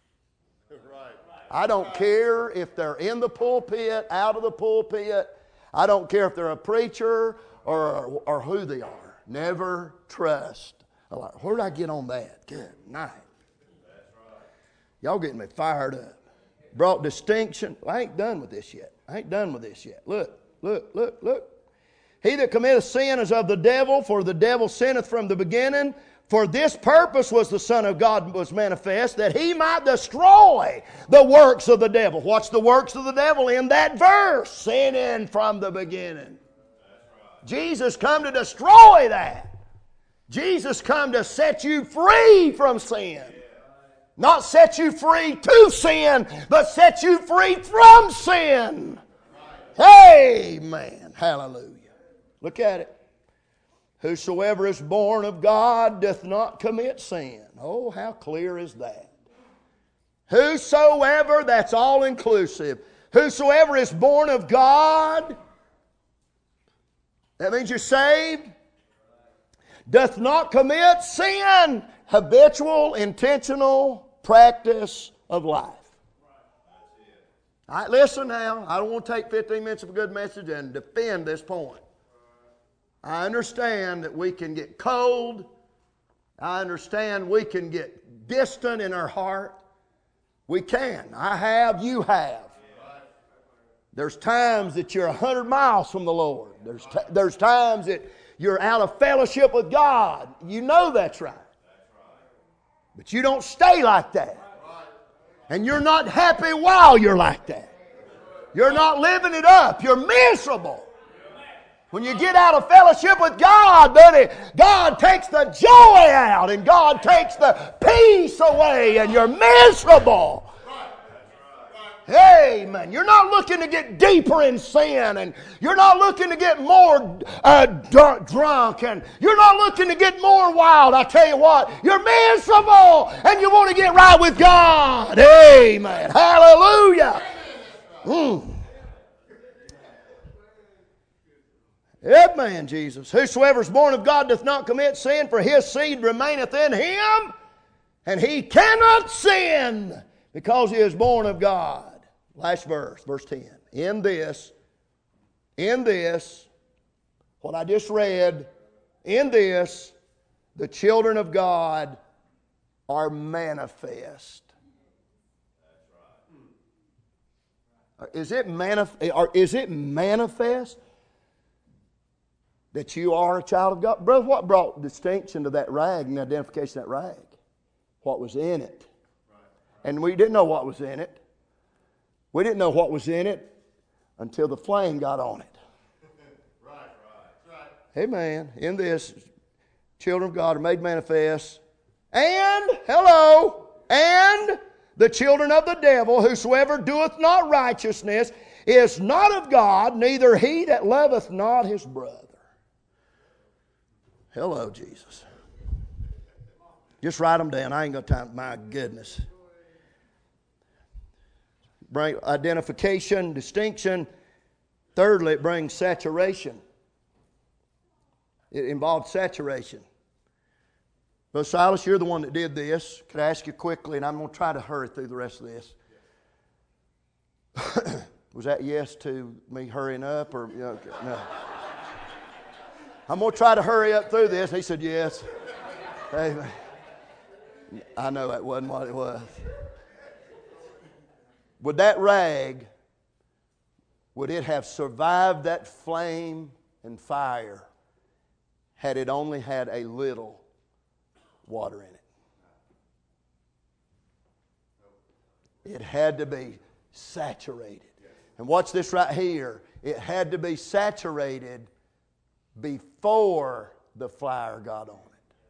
I don't care if they're in the pulpit, out of the pulpit. I don't care if they're a preacher or, or who they are. Never trust a liar. Where did I get on that? Good night. Y'all getting me fired up. Brought distinction. I ain't done with this yet. I ain't done with this yet. Look, look, look, look. He that committeth sin is of the devil, for the devil sinneth from the beginning. For this purpose was the Son of God was manifest, that he might destroy the works of the devil. What's the works of the devil in that verse? Sinning from the beginning. Jesus come to destroy that. Jesus come to set you free from sin. Not set you free to sin, but set you free from sin. Amen. Hallelujah. Look at it. Whosoever is born of God doth not commit sin. Oh, how clear is that? Whosoever, that's all inclusive. Whosoever is born of God, that means you're saved, doth not commit sin. Habitual, intentional practice of life. All right, listen now. I don't want to take fifteen minutes of a good message and defend this point. I understand that we can get cold. I understand we can get distant in our heart. We can. I have, you have. There's times that you're a hundred miles from the Lord. There's, t- there's times that you're out of fellowship with God. You know that's right. But you don't stay like that. And you're not happy while you're like that. You're not living it up. You're miserable. When you get out of fellowship with God, buddy, God takes the joy out and God takes the peace away and you're miserable. Amen. You're not looking to get deeper in sin and you're not looking to get more uh, d- drunk and you're not looking to get more wild. I tell you what, you're miserable and you want to get right with God. Amen. Hallelujah. Mm. Amen, Jesus. Whosoever is born of God doth not commit sin, for his seed remaineth in him, and he cannot sin because he is born of God. Last verse, verse ten. In this, in this, what I just read, in this, the children of God are manifest. Is it manif- or is it manifest that you are a child of God. Brother, what brought distinction to that rag and identification of that rag? What was in it. And we didn't know what was in it. We didn't know what was in it until the flame got on it. Right, right, right. Amen. In this, children of God are made manifest. And, hello, and the children of the devil, whosoever doeth not righteousness, is not of God, neither he that loveth not his brother. Hello, Jesus. Just write them down. I ain't got time. My goodness. Bring identification, distinction. Thirdly, it brings saturation. It involves saturation. Brother Silas, you're the one that did this. Could I ask you quickly, and I'm going to try to hurry through the rest of this. Was that yes to me hurrying up? Or okay, no. I'm going to try to hurry up through this. He said yes. Amen. I know that wasn't what it was. Would that rag, would it have survived that flame and fire had it only had a little water in it? It had to be saturated. And watch this right here. It had to be saturated before the fire got on it.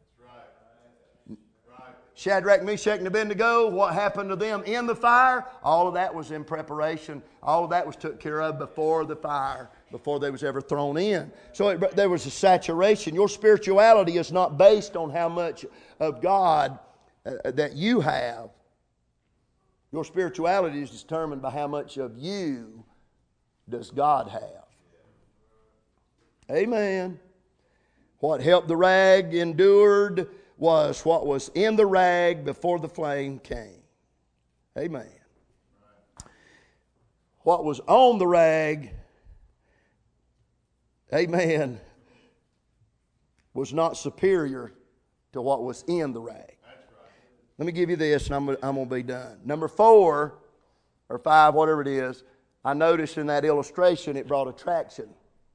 Shadrach, Meshach, and Abednego, what happened to them in the fire? All of that was in preparation. All of that was took care of before the fire, before they was ever thrown in. So it, there was a saturation. Your spirituality is not based on how much of God uh, that you have. Your spirituality is determined by how much of you does God have. Amen. What helped the rag endured was what was in the rag before the flame came. Amen. What was on the rag, amen, was not superior to what was in the rag. Let me give you this, and I'm, I'm going to be done. Number four, or five, whatever it is, I noticed in that illustration it brought attraction.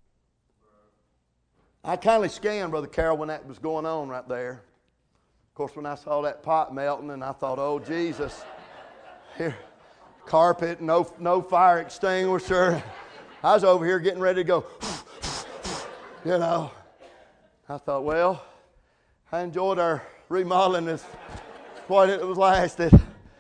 I kindly scanned, Brother Carroll, when that was going on right there. Of course, when I saw that pot melting, and I thought, oh, Jesus, here, carpet, no, no fire extinguisher. I was over here getting ready to go, you know. I thought, well, I enjoyed our remodeling this, what it was lasted.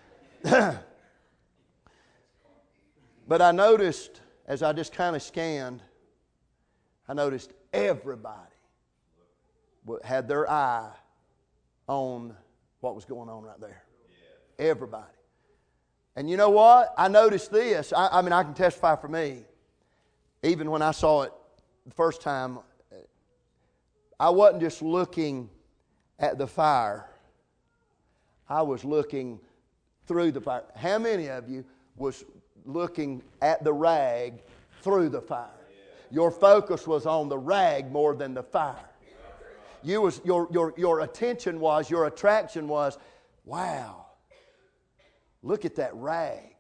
But I noticed, as I just kind of scanned, I noticed everybody had their eye on what was going on right there. Everybody. And you know what? I noticed this. I, I mean, I can testify for me. Even when I saw it the first time, I wasn't just looking at the fire. I was looking through the fire. How many of you was looking at the rag through the fire? Your focus was on the rag more than the fire. You was your your your attention was, your attraction was, wow, look at that rag.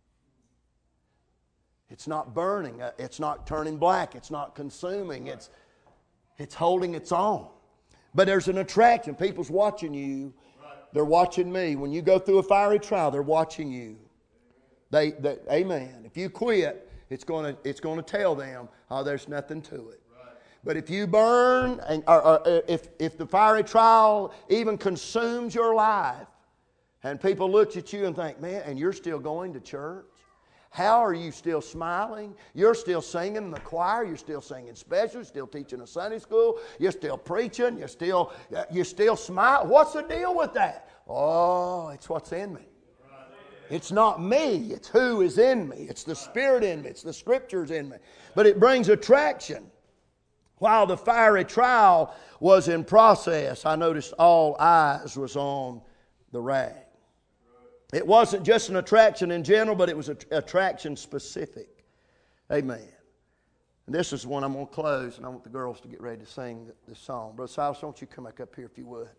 It's not burning. It's not turning black. It's not consuming. It's it's holding its own. But there's an attraction. People's watching you. They're watching me. When you go through a fiery trial, they're watching you. They, they amen. If you quit, it's going to it's going to tell them, oh, there's nothing to it. But if you burn, and, or, or if, if the fiery trial even consumes your life, and people look at you and think, man, and you're still going to church? How are you still smiling? You're still singing in the choir. You're still singing specials. Still teaching a Sunday school. You're still preaching. You're still, you're still smiling. What's the deal with that? Oh, it's what's in me. It's not me. It's who is in me. It's the Spirit in me. It's the Scriptures in me. But it brings attraction. While the fiery trial was in process, I noticed all eyes was on the rag. It wasn't just an attraction in general, but it was an attraction specific. Amen. And this is one I'm going to close, and I want the girls to get ready to sing this song. Brother Silas, don't you come back up here if you would.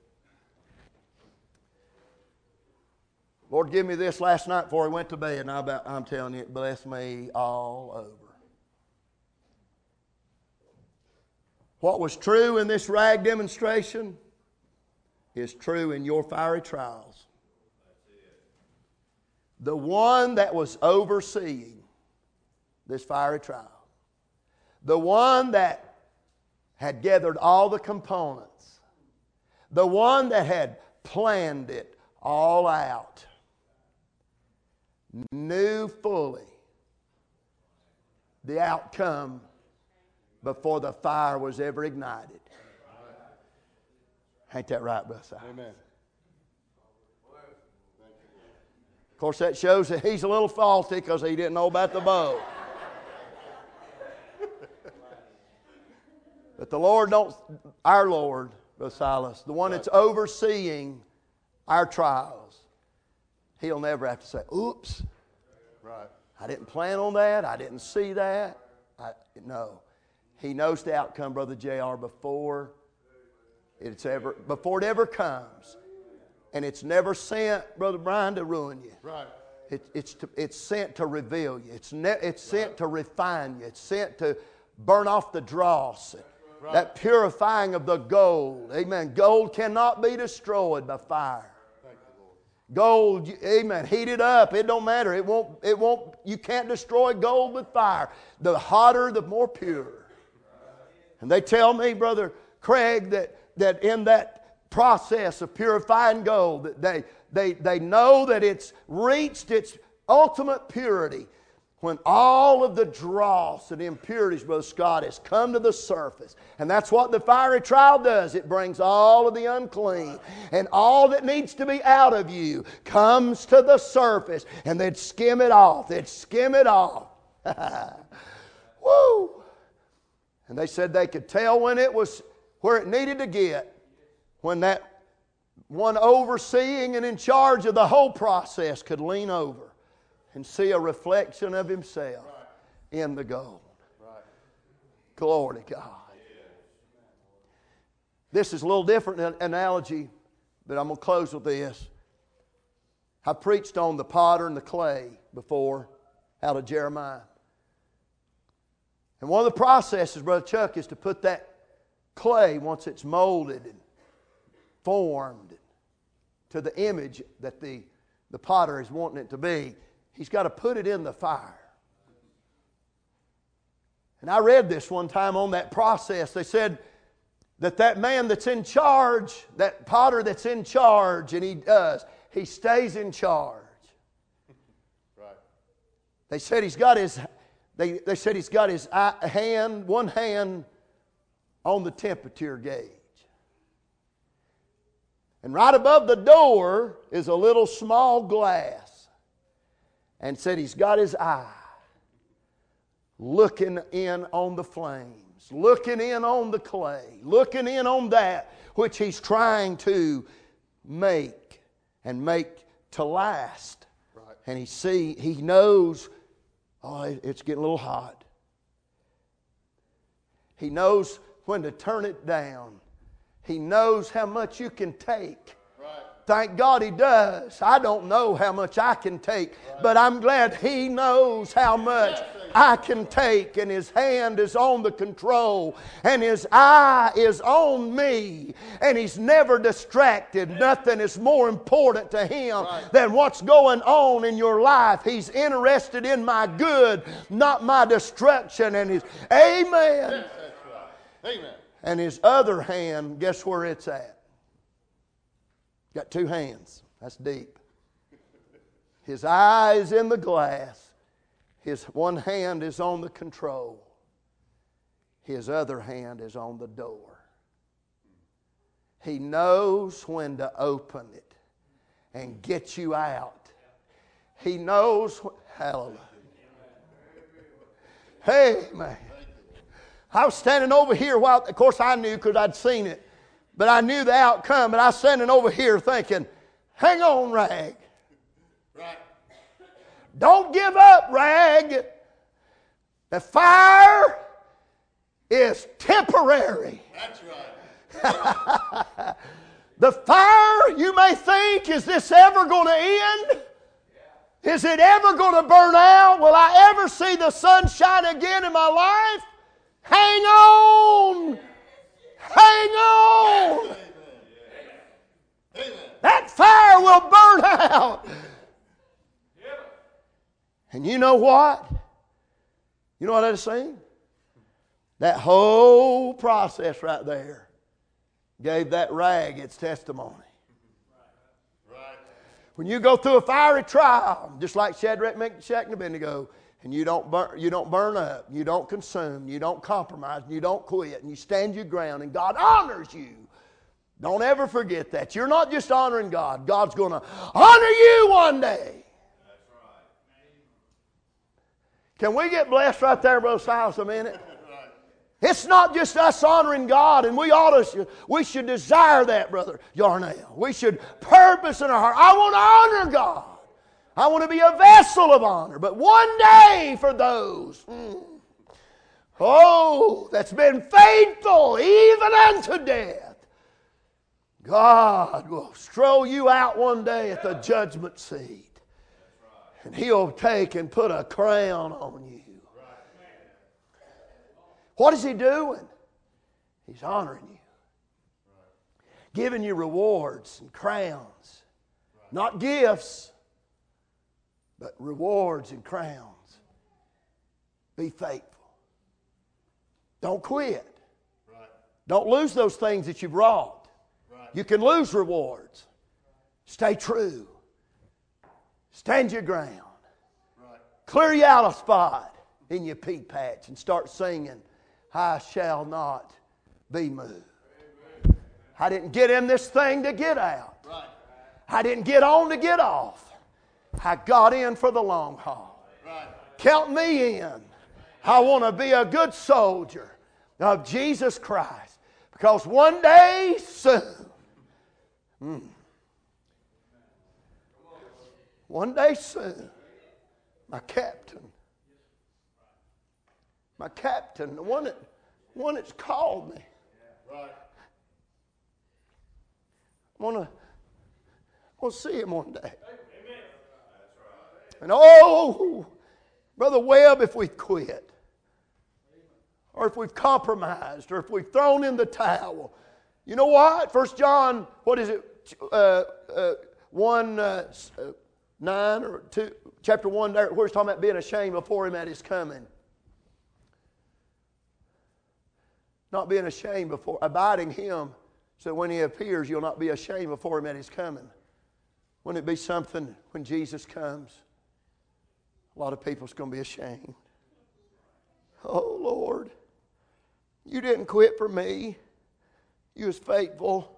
Lord, give me this last night before I went to bed, and I about, I'm telling you, it blessed me all over. What was true in this rag demonstration is true in your fiery trials. The one that was overseeing this fiery trial, the one that had gathered all the components, the one that had planned it all out, knew fully the outcome before the fire was ever ignited. Ain't that right, Brother Si? Amen. Of course, that shows that he's a little faulty because he didn't know about the bow. But the Lord don't, our Lord, Brother Silas, the one that's overseeing our trials, He'll never have to say, oops, Right. I didn't plan on that, I didn't see that. I, no. He knows the outcome, Brother J R, before it's ever, before it ever comes. And it's never sent, Brother Brian, to ruin you. Right. It, it's, to, it's sent to reveal you. It's, ne, it's sent to refine you. It's sent to burn off the dross. Right. That purifying of the gold. Amen. Gold cannot be destroyed by fire. Thank you, Lord. Gold, amen, heat it up. It don't matter. It won't, it won't, you can't destroy gold with fire. The hotter, the more pure. And they tell me, Brother Craig, that, that in that process of purifying gold, that they, they, they know that it's reached its ultimate purity when all of the dross and impurities, Brother Scott, has come to the surface. And that's what the fiery trial does. It brings all of the unclean and all that needs to be out of you comes to the surface, and they'd skim it off. They'd skim it off. Woo! And they said they could tell when it was where it needed to get, when that one overseeing and in charge of the whole process could lean over and see a reflection of himself right. in the gold. Right. Glory to God. Yeah. This is a little different analogy, but I'm going to close with this. I preached on the potter and the clay before out of Jeremiah. And one of the processes, Brother Chuck, is to put that clay, once it's molded and formed to the image that the, the potter is wanting it to be, he's got to put it in the fire. And I read this one time on that process. They said that that man that's in charge, that potter that's in charge, and he does, he stays in charge. Right. They said he's got his, they, they said he's got his hand, one hand on the temperature gauge. And right above the door is a little small glass. And said he's got his eye looking in on the flames, looking in on the clay, looking in on that which he's trying to make and make to last. Right. And he see, he knows, oh, it's getting a little hot. He knows when to turn it down. He knows how much you can take. Right. Thank God He does. I don't know how much I can take, right. but I'm glad He knows how much yes, I can take, and His hand is on the control, and His eye is on me, and He's never distracted. Nothing is more important to Him right. than what's going on in your life. He's interested in my good, not my destruction. And His Amen. Yes, that's right. Amen. And His other hand, guess where it's at? Got two hands. That's deep. His eye is in the glass. His one hand is on the control. His other hand is on the door. He knows when to open it and get you out. He knows, hallelujah. Hey, man. I was standing over here while, of course I knew because I'd seen it, but I knew the outcome, and I was standing over here thinking, hang on, Rag. Right. Don't give up, Rag. The fire is temporary. That's right. The fire, you may think, is this ever going to end? Is it ever going to burn out? Will I ever see the sun shine again in my life? Hang on! Hang on. That fire will burn out. And you know what? You know what I was saying? That whole process right there gave that rag its testimony. When you go through a fiery trial, just like Shadrach, Meshach, and Abednego, and you don't burn, you don't burn up, you don't consume, you don't compromise, you don't quit, and you stand your ground, and God honors you. Don't ever forget that. You're not just honoring God. God's going to honor you one day. That's right. Can we get blessed right there, Brother Silas, a minute? It's not just us honoring God, and we ought to, we should desire that, Brother Yarnell. We should purpose in our heart, I want to honor God. I want to be a vessel of honor. But one day for those, mm, oh, that's been faithful even unto death, God will stroll you out one day at the judgment seat. And He'll take and put a crown on you. What is He doing? He's honoring you. Giving you rewards and crowns. Not gifts, but rewards and crowns. Be faithful. Don't quit. Don't lose those things that you've wrought. You can lose rewards. Stay true. Stand your ground. Clear you out a spot in your pea patch and start singing, I shall not be moved. I didn't get in this thing to get out. I didn't get on to get off. I got in for the long haul. Count me in. I want to be a good soldier of Jesus Christ. Because one day soon, mm, one day soon, my captain, my captain, the one that, one that's called me, I want to, I want to see him one day. And oh, Brother Webb, if we've quit, or if we've compromised, or if we've thrown in the towel, you know what? First John, what is it? Uh, uh, one uh, nine or two, chapter one, there, where it's talking about being ashamed before Him at His coming. Not being ashamed before, abiding Him, so when He appears, you'll not be ashamed before Him at His coming. Wouldn't it be something when Jesus comes? A lot of people's going to be ashamed. Oh, Lord, You didn't quit for me. You was faithful.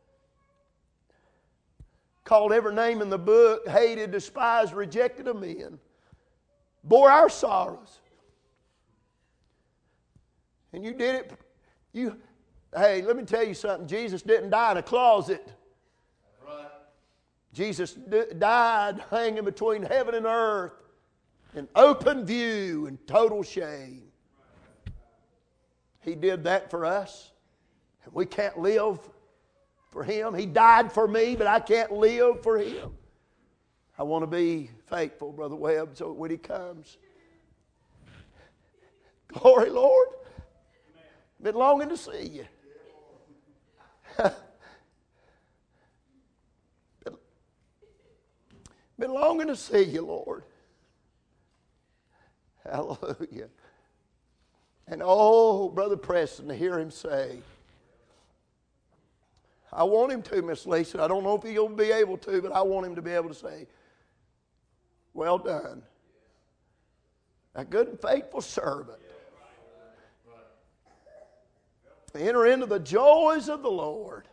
Called every name in the book, hated, despised, rejected of men. Bore our sorrows. And You did it. You, hey, let me tell you something. Jesus didn't die in a closet. Right. Jesus d- died hanging between heaven and earth in open view and total shame. He did that for us. And we can't live for Him. He died for me, but I can't live for Him. I want to be faithful, Brother Webb, so when He comes. Glory, Lord. Been longing to see You. been, been longing to see You, Lord. Hallelujah. And oh, Brother Preston, to hear him say, I want him to, Miss Lisa. I don't know if he'll be able to, but I want him to be able to say, well done. A good and faithful servant. Enter into the joys of the Lord.